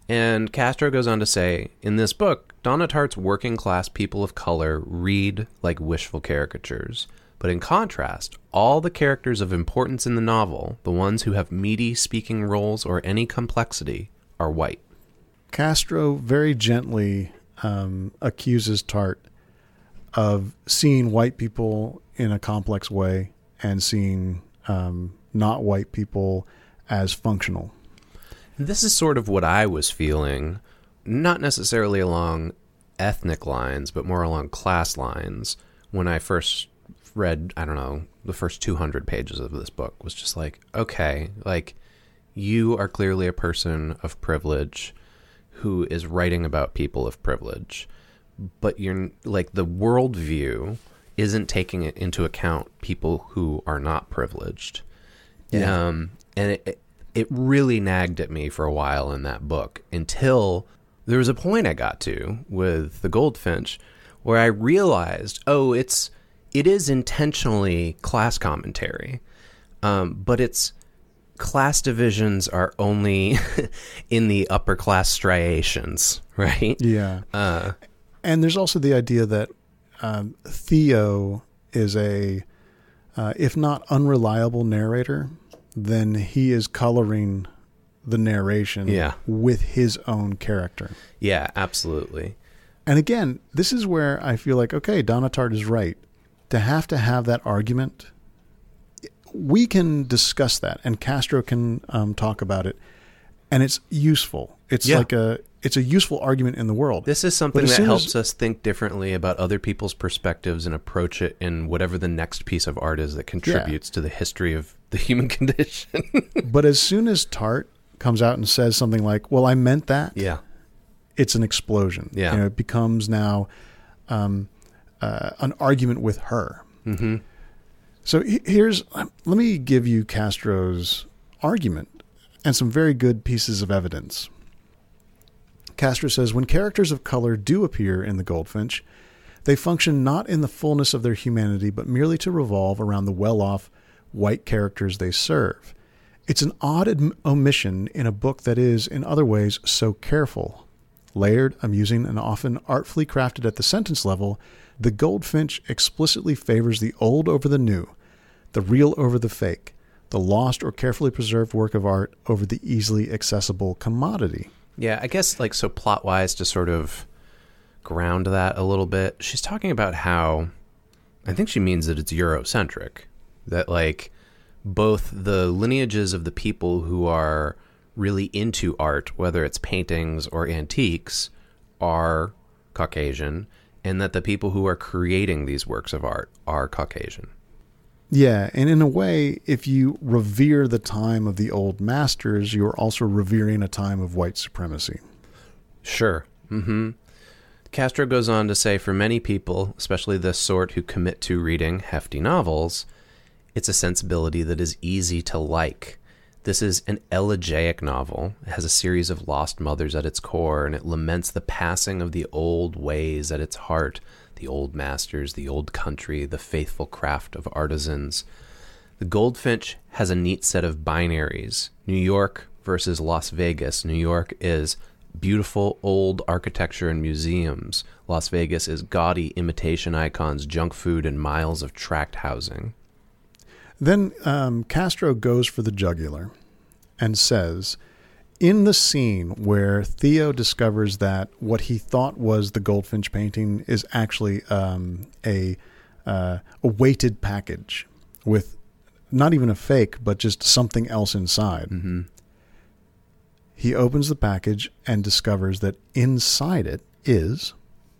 And Castro goes on to say, in this book, Donna Tartt's working class people of color read like wishful caricatures. But in contrast, all the characters of importance in the novel, the ones who have meaty speaking roles or any complexity, are white. Castro very gently um, accuses Tartt of seeing white people in a complex way and seeing um, not white people as functional. This is sort of what I was feeling, not necessarily along ethnic lines, but more along class lines when I first read, I don't know, the first two hundred pages of this book. Was just like, okay, like, you are clearly a person of privilege who is writing about people of privilege, but you're like, the worldview isn't taking it into account people who are not privileged. Yeah. Um, and it, it it really nagged at me for a while in that book until there was a point I got to with The Goldfinch where I realized, oh, it's it is intentionally class commentary, um, but it's class divisions are only in the upper class striations, right? Yeah. Uh, and there's also the idea that um, Theo is a, uh, if not unreliable narrator, then he is coloring the narration Yeah. with his own character. yeah, absolutely. And again, this is where I feel like, okay, Donna Tartt is right. To have to have that argument, we can discuss that, and Castro can um, talk about it, and it's useful. It's Yeah. like a it's a useful argument in the world. This is something But as that soon helps as- us think differently about other people's perspectives and approach it in whatever the next piece of art is that contributes to the history of the human condition. But as soon as Tartt comes out and says something like, well, I meant that, yeah. it's an explosion. Yeah. You know, it becomes now um, uh, an argument with her. Mm-hmm. So he- here's, let me give you Castro's argument and some very good pieces of evidence. Castro says, when characters of color do appear in The Goldfinch, they function not in the fullness of their humanity, but merely to revolve around the well-off white characters they serve. It's an odd ad- omission in a book that is, in other ways, so careful. Layered, amusing, and often artfully crafted at the sentence level, The Goldfinch explicitly favors the old over the new, the real over the fake, the lost or carefully preserved work of art over the easily accessible commodity. Yeah, I guess, like, so plot-wise, to sort of ground that a little bit, she's talking about how, I think she means that it's Eurocentric, that, like, both the lineages of the people who are really into art, whether it's paintings or antiques, are Caucasian, and that the people who are creating these works of art are Caucasian. Yeah, and in a way, if you revere the time of the old masters, you're also revering a time of white supremacy. Sure. Mm-hmm. Castro goes on to say, for many people, especially the sort who commit to reading hefty novels, it's a sensibility that is easy to like. This is an elegiac novel. It has a series of lost mothers at its core, and it laments the passing of the old ways at its heart, the old masters, the old country, the faithful craft of artisans. The Goldfinch has a neat set of binaries. New York versus Las Vegas. New York is beautiful old architecture and museums. Las Vegas is gaudy imitation icons, junk food, and miles of tract housing. Then um, Castro goes for the jugular and says, in the scene where Theo discovers that what he thought was the Goldfinch painting is actually um, a, uh, a weighted package with not even a fake, but just something else inside. Mm-hmm. He opens the package and discovers that inside it is,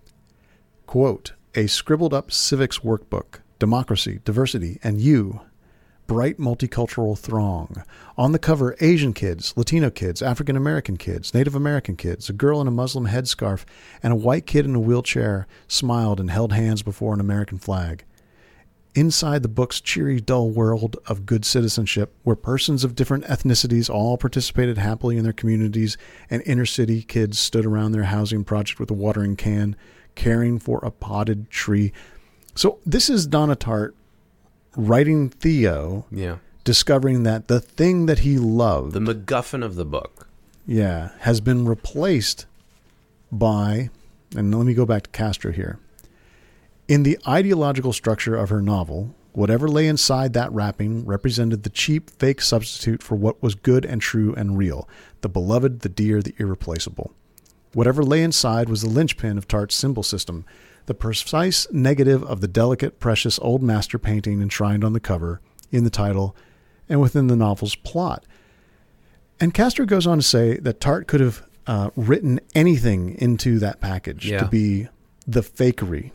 quote, a scribbled up civics workbook, democracy, diversity, and you, bright multicultural throng. On the cover, Asian kids, Latino kids, African American kids, Native American kids, a girl in a Muslim headscarf, and a white kid in a wheelchair smiled and held hands before an American flag. Inside the book's cheery, dull world of good citizenship, where persons of different ethnicities all participated happily in their communities, and inner city kids stood around their housing project with a watering can, caring for a potted tree. So this is Donna Tartt writing Theo, Yeah. discovering that the thing that he loved, The MacGuffin of the book. yeah, has been replaced by, and let me go back to Castro here. In the ideological structure of her novel, whatever lay inside that wrapping represented the cheap, fake substitute for what was good and true and real, the beloved, the dear, the irreplaceable. Whatever lay inside was the linchpin of Tart's symbol system, the precise negative of the delicate, precious old master painting enshrined on the cover, in the title, and within the novel's plot. And Castro goes on to say that Tart could have uh, written anything into that package yeah. to be the fakery.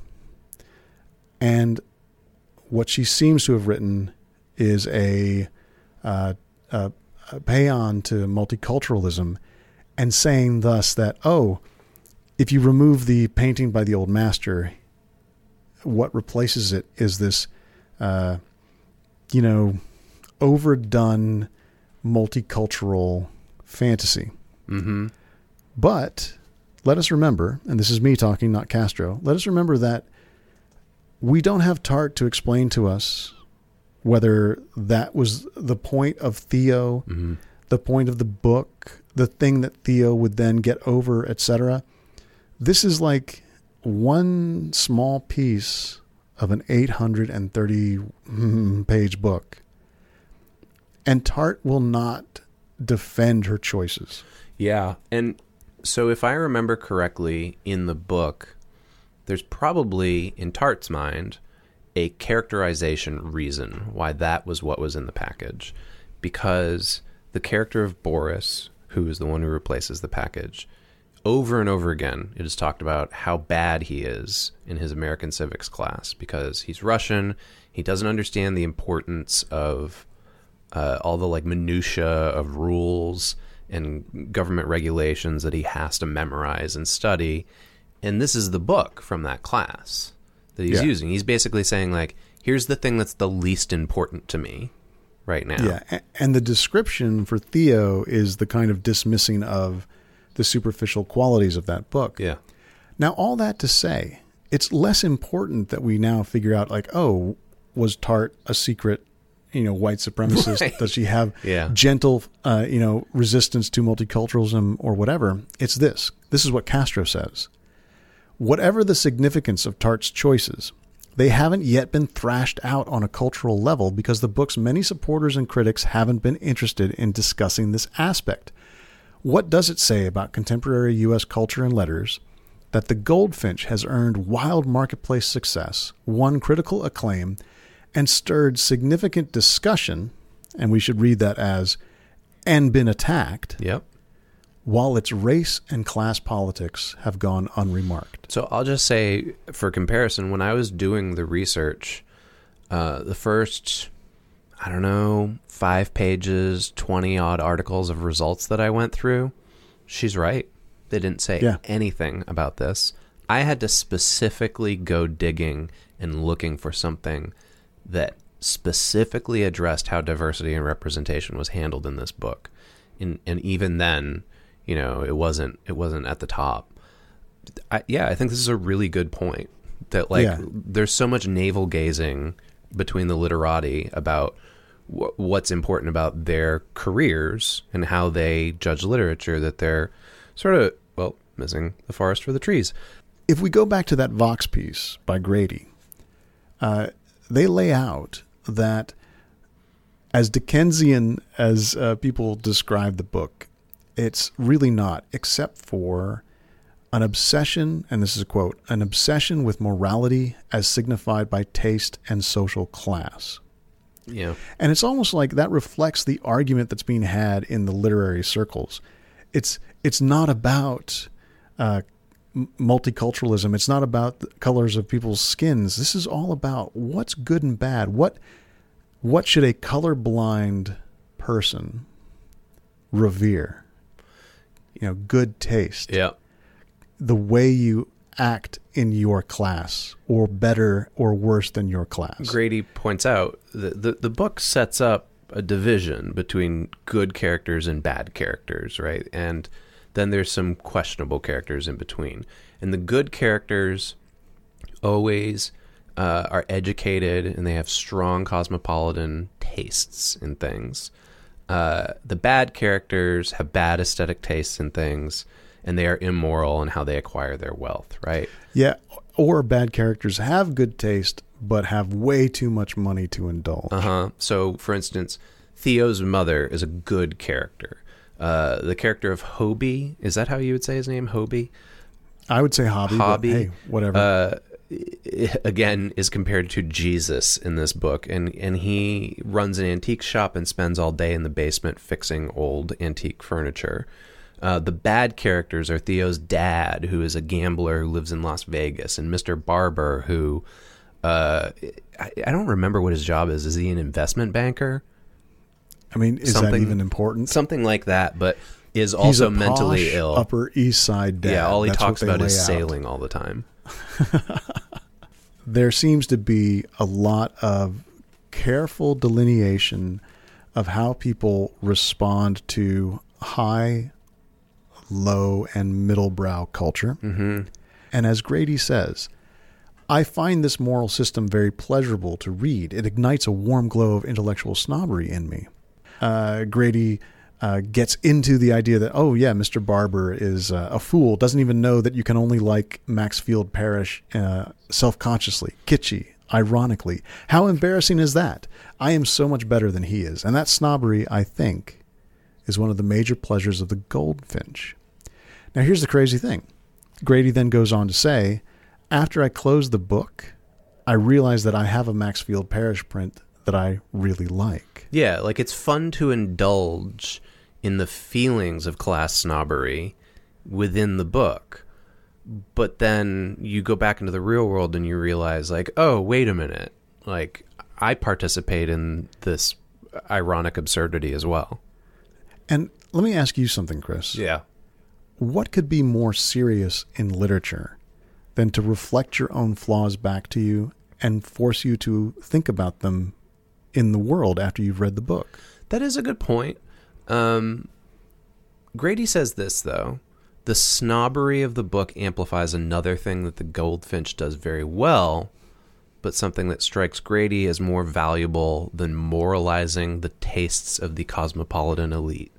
And what she seems to have written is a, uh, a, a paean to multiculturalism, and saying thus that, oh, if you remove the painting by the old master, what replaces it is this, uh, you know, overdone multicultural fantasy. Mm-hmm. But let us remember, and this is me talking, not Castro, let us remember that we don't have Tart to explain to us whether that was the point of Theo, mm-hmm. the point of the book, the thing that Theo would then get over, et cetera. This is like one small piece of an eight hundred thirty page book. And Tart will not defend her choices. Yeah. And so if I remember correctly, in the book, there's probably, in Tart's mind, a characterization reason why that was what was in the package. Because the character of Boris, who is the one who replaces the package, over and over again, it is talked about how bad he is in his American civics class because he's Russian. He doesn't understand the importance of uh, all the like minutia of rules and government regulations that he has to memorize and study. And this is the book from that class that he's yeah. using. He's basically saying, like, here's the thing that's the least important to me right now. Yeah, and the description for Theo is the kind of dismissing of the superficial qualities of that book. Yeah. Now, all that to say, it's less important that we now figure out, like, oh, was Tart a secret, you know, white supremacist? Right. Does she have yeah. gentle, uh, you know, resistance to multiculturalism or whatever? It's this. This is what Castro says. Whatever the significance of Tart's choices, they haven't yet been thrashed out on a cultural level because the book's many supporters and critics haven't been interested in discussing this aspect. What does it say about contemporary U S culture and letters that The Goldfinch has earned wild marketplace success, won critical acclaim, and stirred significant discussion, and we should read that as, and been attacked, Yep. while its race and class politics have gone unremarked? So I'll just say, for comparison, when I was doing the research, uh, the first, I don't know, five pages, twenty-odd articles of results that I went through, she's right. They didn't say Yeah. anything about this. I had to specifically go digging and looking for something that specifically addressed how diversity and representation was handled in this book. And, and even then, you know, it wasn't it wasn't at the top. I, yeah, I think this is a really good point. That like Yeah. there's so much navel gazing between the literati about wh- what's important about their careers and how they judge literature that they're sort of, well, missing the forest for the trees. If we go back to that Vox piece by Grady, uh, they lay out that as Dickensian as uh, people describe the book, it's really not, except for an obsession, and this is a quote, an obsession with morality as signified by taste and social class. Yeah. And it's almost like that reflects the argument that's being had in the literary circles. It's it's not about uh, m- multiculturalism. It's not about the colors of people's skins. This is all about what's good and bad. What what should a colorblind person revere? You know, good taste. Yeah. The way you act in your class, or better or worse than your class. Grady points out that the, the book sets up a division between good characters and bad characters, right? And then there's some questionable characters in between. And the good characters always uh, are educated and they have strong cosmopolitan tastes in things. uh, the bad characters have bad aesthetic tastes in things, and they are immoral in how they acquire their wealth, right? Yeah, or bad characters have good taste, but have way too much money to indulge. Uh-huh. So, for instance, Theo's mother is a good character. Uh, the character of Hobie, is that how you would say his name, Hobie? I would say hobby, Hobby, but hey, whatever. Uh, again, is compared to Jesus in this book, and, and he runs an antique shop and spends all day in the basement fixing old antique furniture. Uh, the bad characters are Theo's dad, who is a gambler who lives in Las Vegas, and Mister Barber, who uh, I, I don't remember what his job is. Is he an investment banker? I mean, is something, that even important? Something like that, but is also He's a mentally posh ill. Upper East Side dad. Yeah, all he That's talks what they about is lay out. sailing all the time. There seems to be a lot of careful delineation of how people respond to high, low, and middle-brow culture. Mm-hmm. And as Grady says, I find this moral system very pleasurable to read. It ignites a warm glow of intellectual snobbery in me. Uh, Grady uh, gets into the idea that, oh yeah, Mister Barber is uh, a fool, doesn't even know that you can only like Maxfield Parrish uh, self-consciously, kitschy, ironically. How embarrassing is that? I am so much better than he is. And that snobbery, I think, is one of the major pleasures of the Goldfinch. Now here's the crazy thing. Grady then goes on to say, after I close the book, I realize that I have a Maxfield Parrish print that I really like. Yeah, like it's fun to indulge in the feelings of class snobbery within the book. But then you go back into the real world and you realize, like, oh, wait a minute. Like, I participate in this ironic absurdity as well. And let me ask you something, Chris. Yeah. What could be more serious in literature than to reflect your own flaws back to you and force you to think about them in the world after you've read the book? That is a good point. Um, Grady says this, though. The snobbery of the book amplifies another thing that the Goldfinch does very well, but something that strikes Grady as more valuable than moralizing the tastes of the cosmopolitan elite.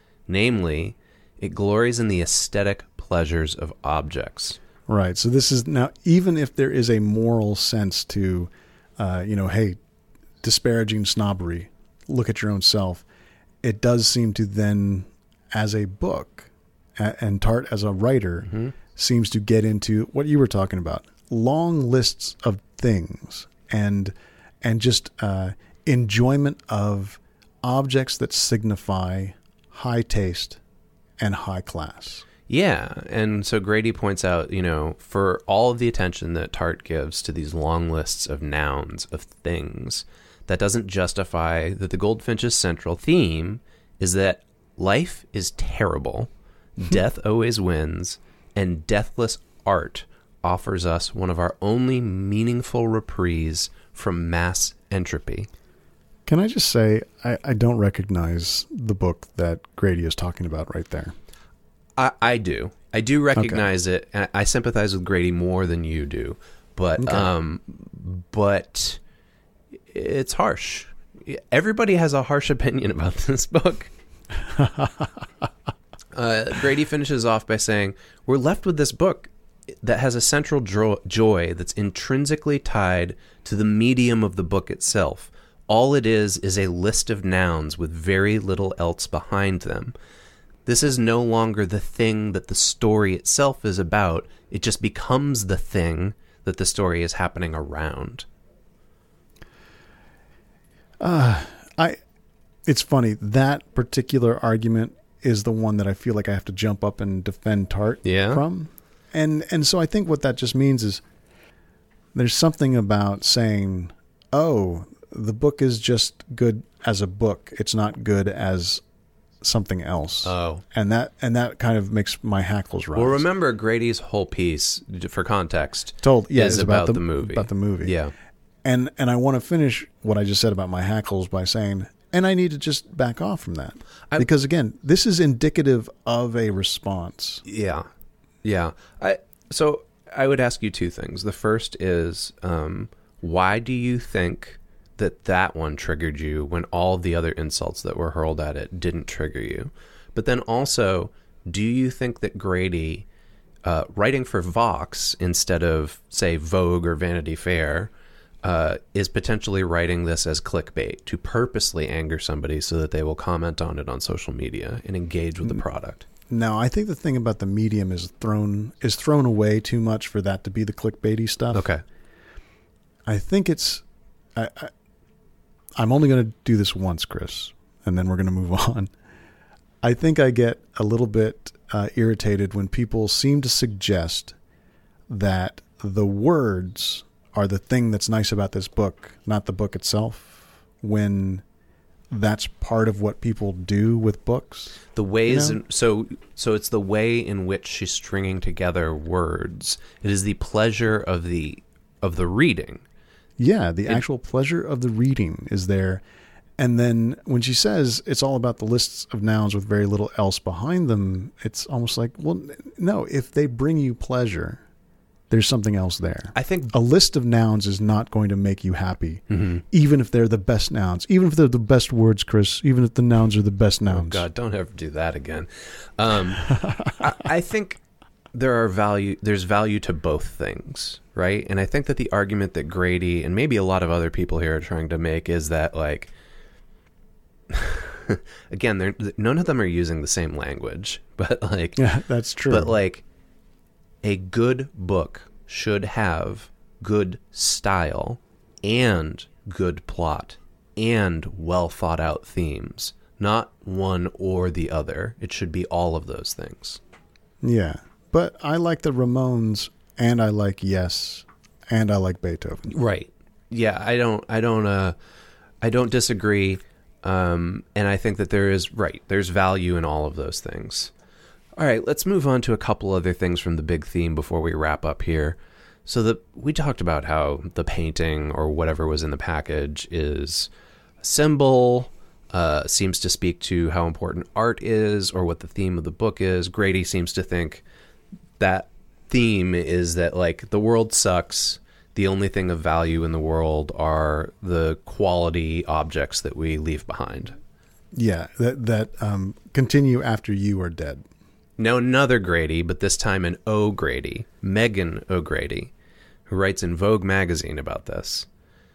Namely, it glories in the aesthetic pleasures of objects. Right. So this is now, even if there is a moral sense to, uh, you know, hey, disparaging snobbery, look at your own self, it does seem to then, as a book, and Tart as a writer, mm-hmm. seems to get into what you were talking about, long lists of things and and just uh, enjoyment of objects that signify high taste and high class. Yeah, and so Grady points out, you know, for all of the attention that Tart gives to these long lists of nouns, of things, that doesn't justify that the Goldfinch's central theme is that life is terrible, death always wins, and deathless art offers us one of our only meaningful reprieves from mass entropy. Can I just say, I, I don't recognize the book that Grady is talking about right there. I, I do. I do recognize okay. it. I sympathize with Grady more than you do, but okay. um, but it's harsh. Everybody has a harsh opinion about this book. uh, Grady finishes off by saying, "We're left with this book that has a central jo- joy that's intrinsically tied to the medium of the book itself. All it is is a list of nouns with very little else behind them. This is no longer the thing that the story itself is about. It just becomes the thing that the story is happening around." Uh, I. It's funny. That particular argument is the one that I feel like I have to jump up and defend Tart yeah. from. And and so I think what that just means is there's something about saying, oh, the book is just good as a book. It's not good as something else. Oh. And that and that kind of makes my hackles rise. Well, remember Grady's whole piece, for context, Told, yeah, is about, about the, the movie. About the movie. Yeah. And and I want to finish what I just said about my hackles by saying, and I need to just back off from that. I, because, again, this is indicative of a response. Yeah. Yeah. I So I would ask you two things. The first is, um, why do you think that that one triggered you when all the other insults that were hurled at it didn't trigger you? But then also, do you think that Grady, uh, writing for Vox instead of, say, Vogue or Vanity Fair, uh, is potentially writing this as clickbait to purposely anger somebody so that they will comment on it on social media and engage with the product? No, I think the thing about the medium is thrown is thrown away too much for that to be the clickbaity stuff. Okay. I think it's... I, I, I'm only going to do this once, Chris, and then we're going to move on. I think I get a little bit uh, irritated when people seem to suggest that the words are the thing that's nice about this book, not the book itself, when that's part of what people do with books. The ways, you know? in, so so it's the way in which she's stringing together words. It is the pleasure of the of the reading. Yeah, the it, actual pleasure of the reading is there. And then when she says it's all about the lists of nouns with very little else behind them, it's almost like, well, no, if they bring you pleasure, there's something else there. I think a list of nouns is not going to make you happy, mm-hmm. even if they're the best nouns, even if they're the best words, Chris, even if the nouns are the best nouns. Oh God, don't ever do that again. Um, I, I think there are value, there's value to both things, right? And I think that the argument that Grady and maybe a lot of other people here are trying to make is that, like, again, they're, none of them are using the same language, but like, yeah, that's true. But like, a good book should have good style and good plot and well thought out themes, not one or the other. It should be all of those things. Yeah, but I like the Ramones, and I like Yes, and I like Beethoven. Right. Yeah, I don't, I don't, uh, I don't disagree. Um, and I think that there is, right, there's value in all of those things. All right, let's move on to a couple other things from the big theme before we wrap up here. So the, we talked about how the painting or whatever was in the package is a symbol, uh, seems to speak to how important art is or what the theme of the book is. Grady seems to think that theme is that, like, the world sucks. The only thing of value in the world are the quality objects that we leave behind. Yeah, that that um, continue after you are dead. Now another Grady, but this time an O'Grady, Megan O'Grady, who writes in Vogue magazine about this,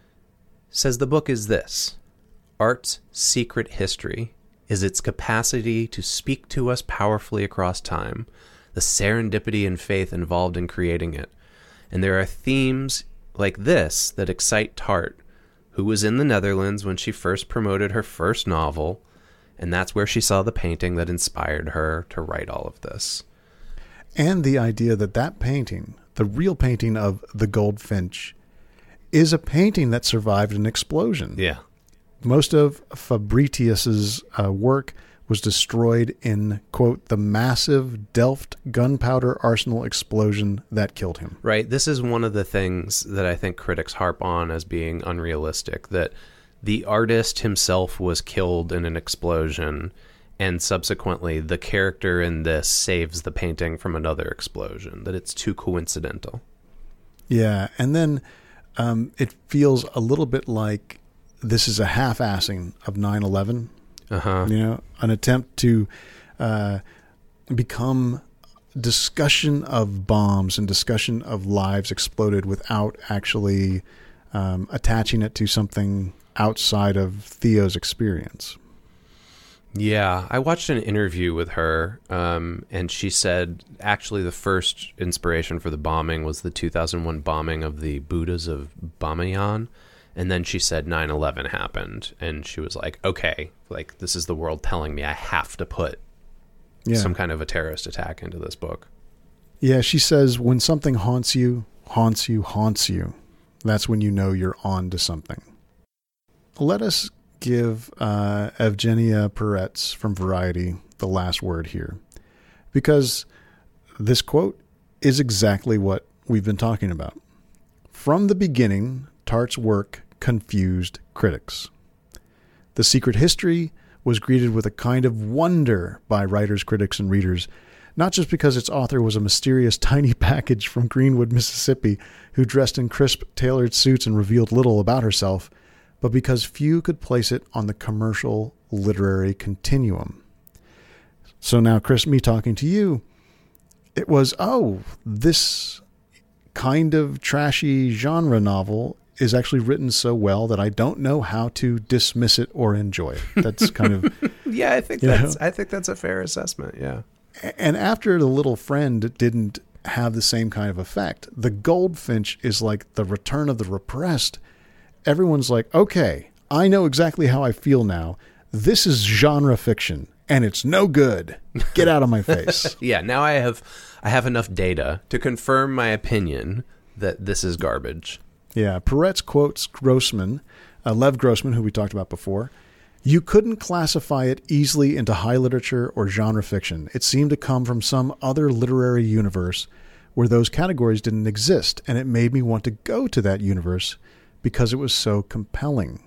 says the book is this: art's secret history is its capacity to speak to us powerfully across time, the serendipity and faith involved in creating it. And there are themes like this that excite Tart, who was in the Netherlands when she first promoted her first novel, and that's where she saw the painting that inspired her to write all of this. And the idea that that painting, the real painting of the Goldfinch, is a painting that survived an explosion. Yeah. Most of Fabritius's uh, work was destroyed in, quote, the massive Delft gunpowder arsenal explosion that killed him. Right. This is one of the things that I think critics harp on as being unrealistic, that the artist himself was killed in an explosion, and subsequently the character in this saves the painting from another explosion, that it's too coincidental. Yeah, and then um, it feels a little bit like this is a half-assing of nine eleven. Uh-huh. You know, an attempt to uh, become discussion of bombs and discussion of lives exploded without actually um, attaching it to something outside of Theo's experience. Yeah, I watched an interview with her, um, and she said actually the first inspiration for the bombing was the two thousand one bombing of the Buddhas of Bamiyan. And then she said nine eleven happened, and she was like, okay, like, this is the world telling me I have to put yeah. some kind of a terrorist attack into this book. Yeah, she says when something haunts you, haunts you, haunts you, that's when you know you're on to something. Let us give uh, Evgenia Peretz from Variety the last word here, because this quote is exactly what we've been talking about. From the beginning, Tart's work confused critics. The Secret History was greeted with a kind of wonder by writers, critics, and readers, not just because its author was a mysterious tiny package from Greenwood, Mississippi, who dressed in crisp, tailored suits and revealed little about herself, but because few could place it on the commercial literary continuum. So now, Chris, me talking to you, it was, oh, this kind of trashy genre novel is actually written so well that I don't know how to dismiss it or enjoy it. That's kind of yeah. I think that's know? I think that's a fair assessment. Yeah. And after The Little Friend didn't have the same kind of effect, The Goldfinch is like The Return of the Repressed. Everyone's like, okay, I know exactly how I feel now. This is genre fiction, and it's no good. Get out of my face. Yeah. Now I have I have enough data to confirm my opinion that this is garbage. Yeah, Peretz quotes Grossman, uh, Lev Grossman, who we talked about before. You couldn't classify it easily into high literature or genre fiction. It seemed to come from some other literary universe where those categories didn't exist, and it made me want to go to that universe because it was so compelling.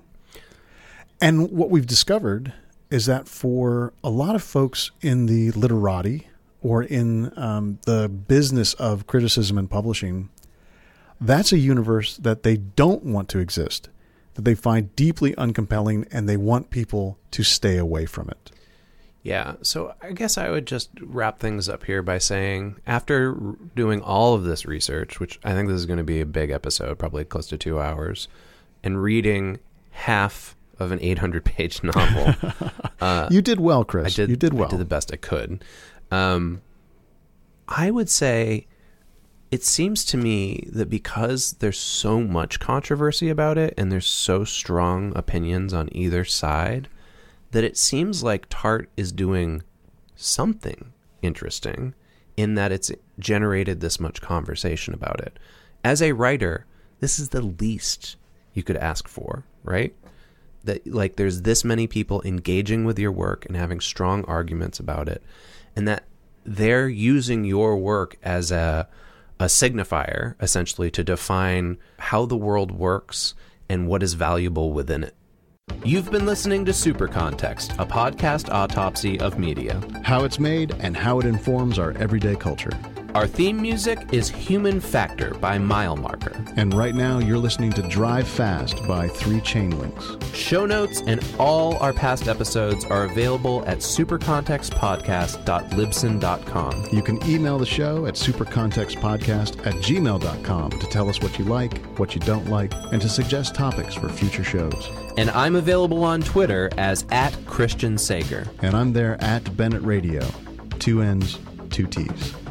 And what we've discovered is that for a lot of folks in the literati or in um, the business of criticism and publishing, that's a universe that they don't want to exist, that they find deeply uncompelling, and they want people to stay away from it. Yeah, so I guess I would just wrap things up here by saying, after doing all of this research, which I think this is going to be a big episode, probably close to two hours, and reading half of an eight hundred page novel. uh, you did well, Chris. I did, you did well. I did the best I could. Um, I would say it seems to me that because there's so much controversy about it and there's so strong opinions on either side, that it seems like Tart is doing something interesting in that it's generated this much conversation about it. As a writer, this is the least you could ask for, right? That like there's this many people engaging with your work and having strong arguments about it, and that they're using your work as a a signifier, essentially, to define how the world works and what is valuable within it. You've been listening to Super Context, a podcast autopsy of media. How it's made and how it informs our everyday culture. Our theme music is Human Factor by Mile Marker. And right now you're listening to Drive Fast by Three Chain Links. Show notes and all our past episodes are available at supercontextpodcast dot libsyn dot com. You can email the show at supercontextpodcast at gmail dot com to tell us what you like, what you don't like, and to suggest topics for future shows. And I'm available on Twitter as at Christian Sager. And I'm there at Bennett Radio. Two N's, two T's.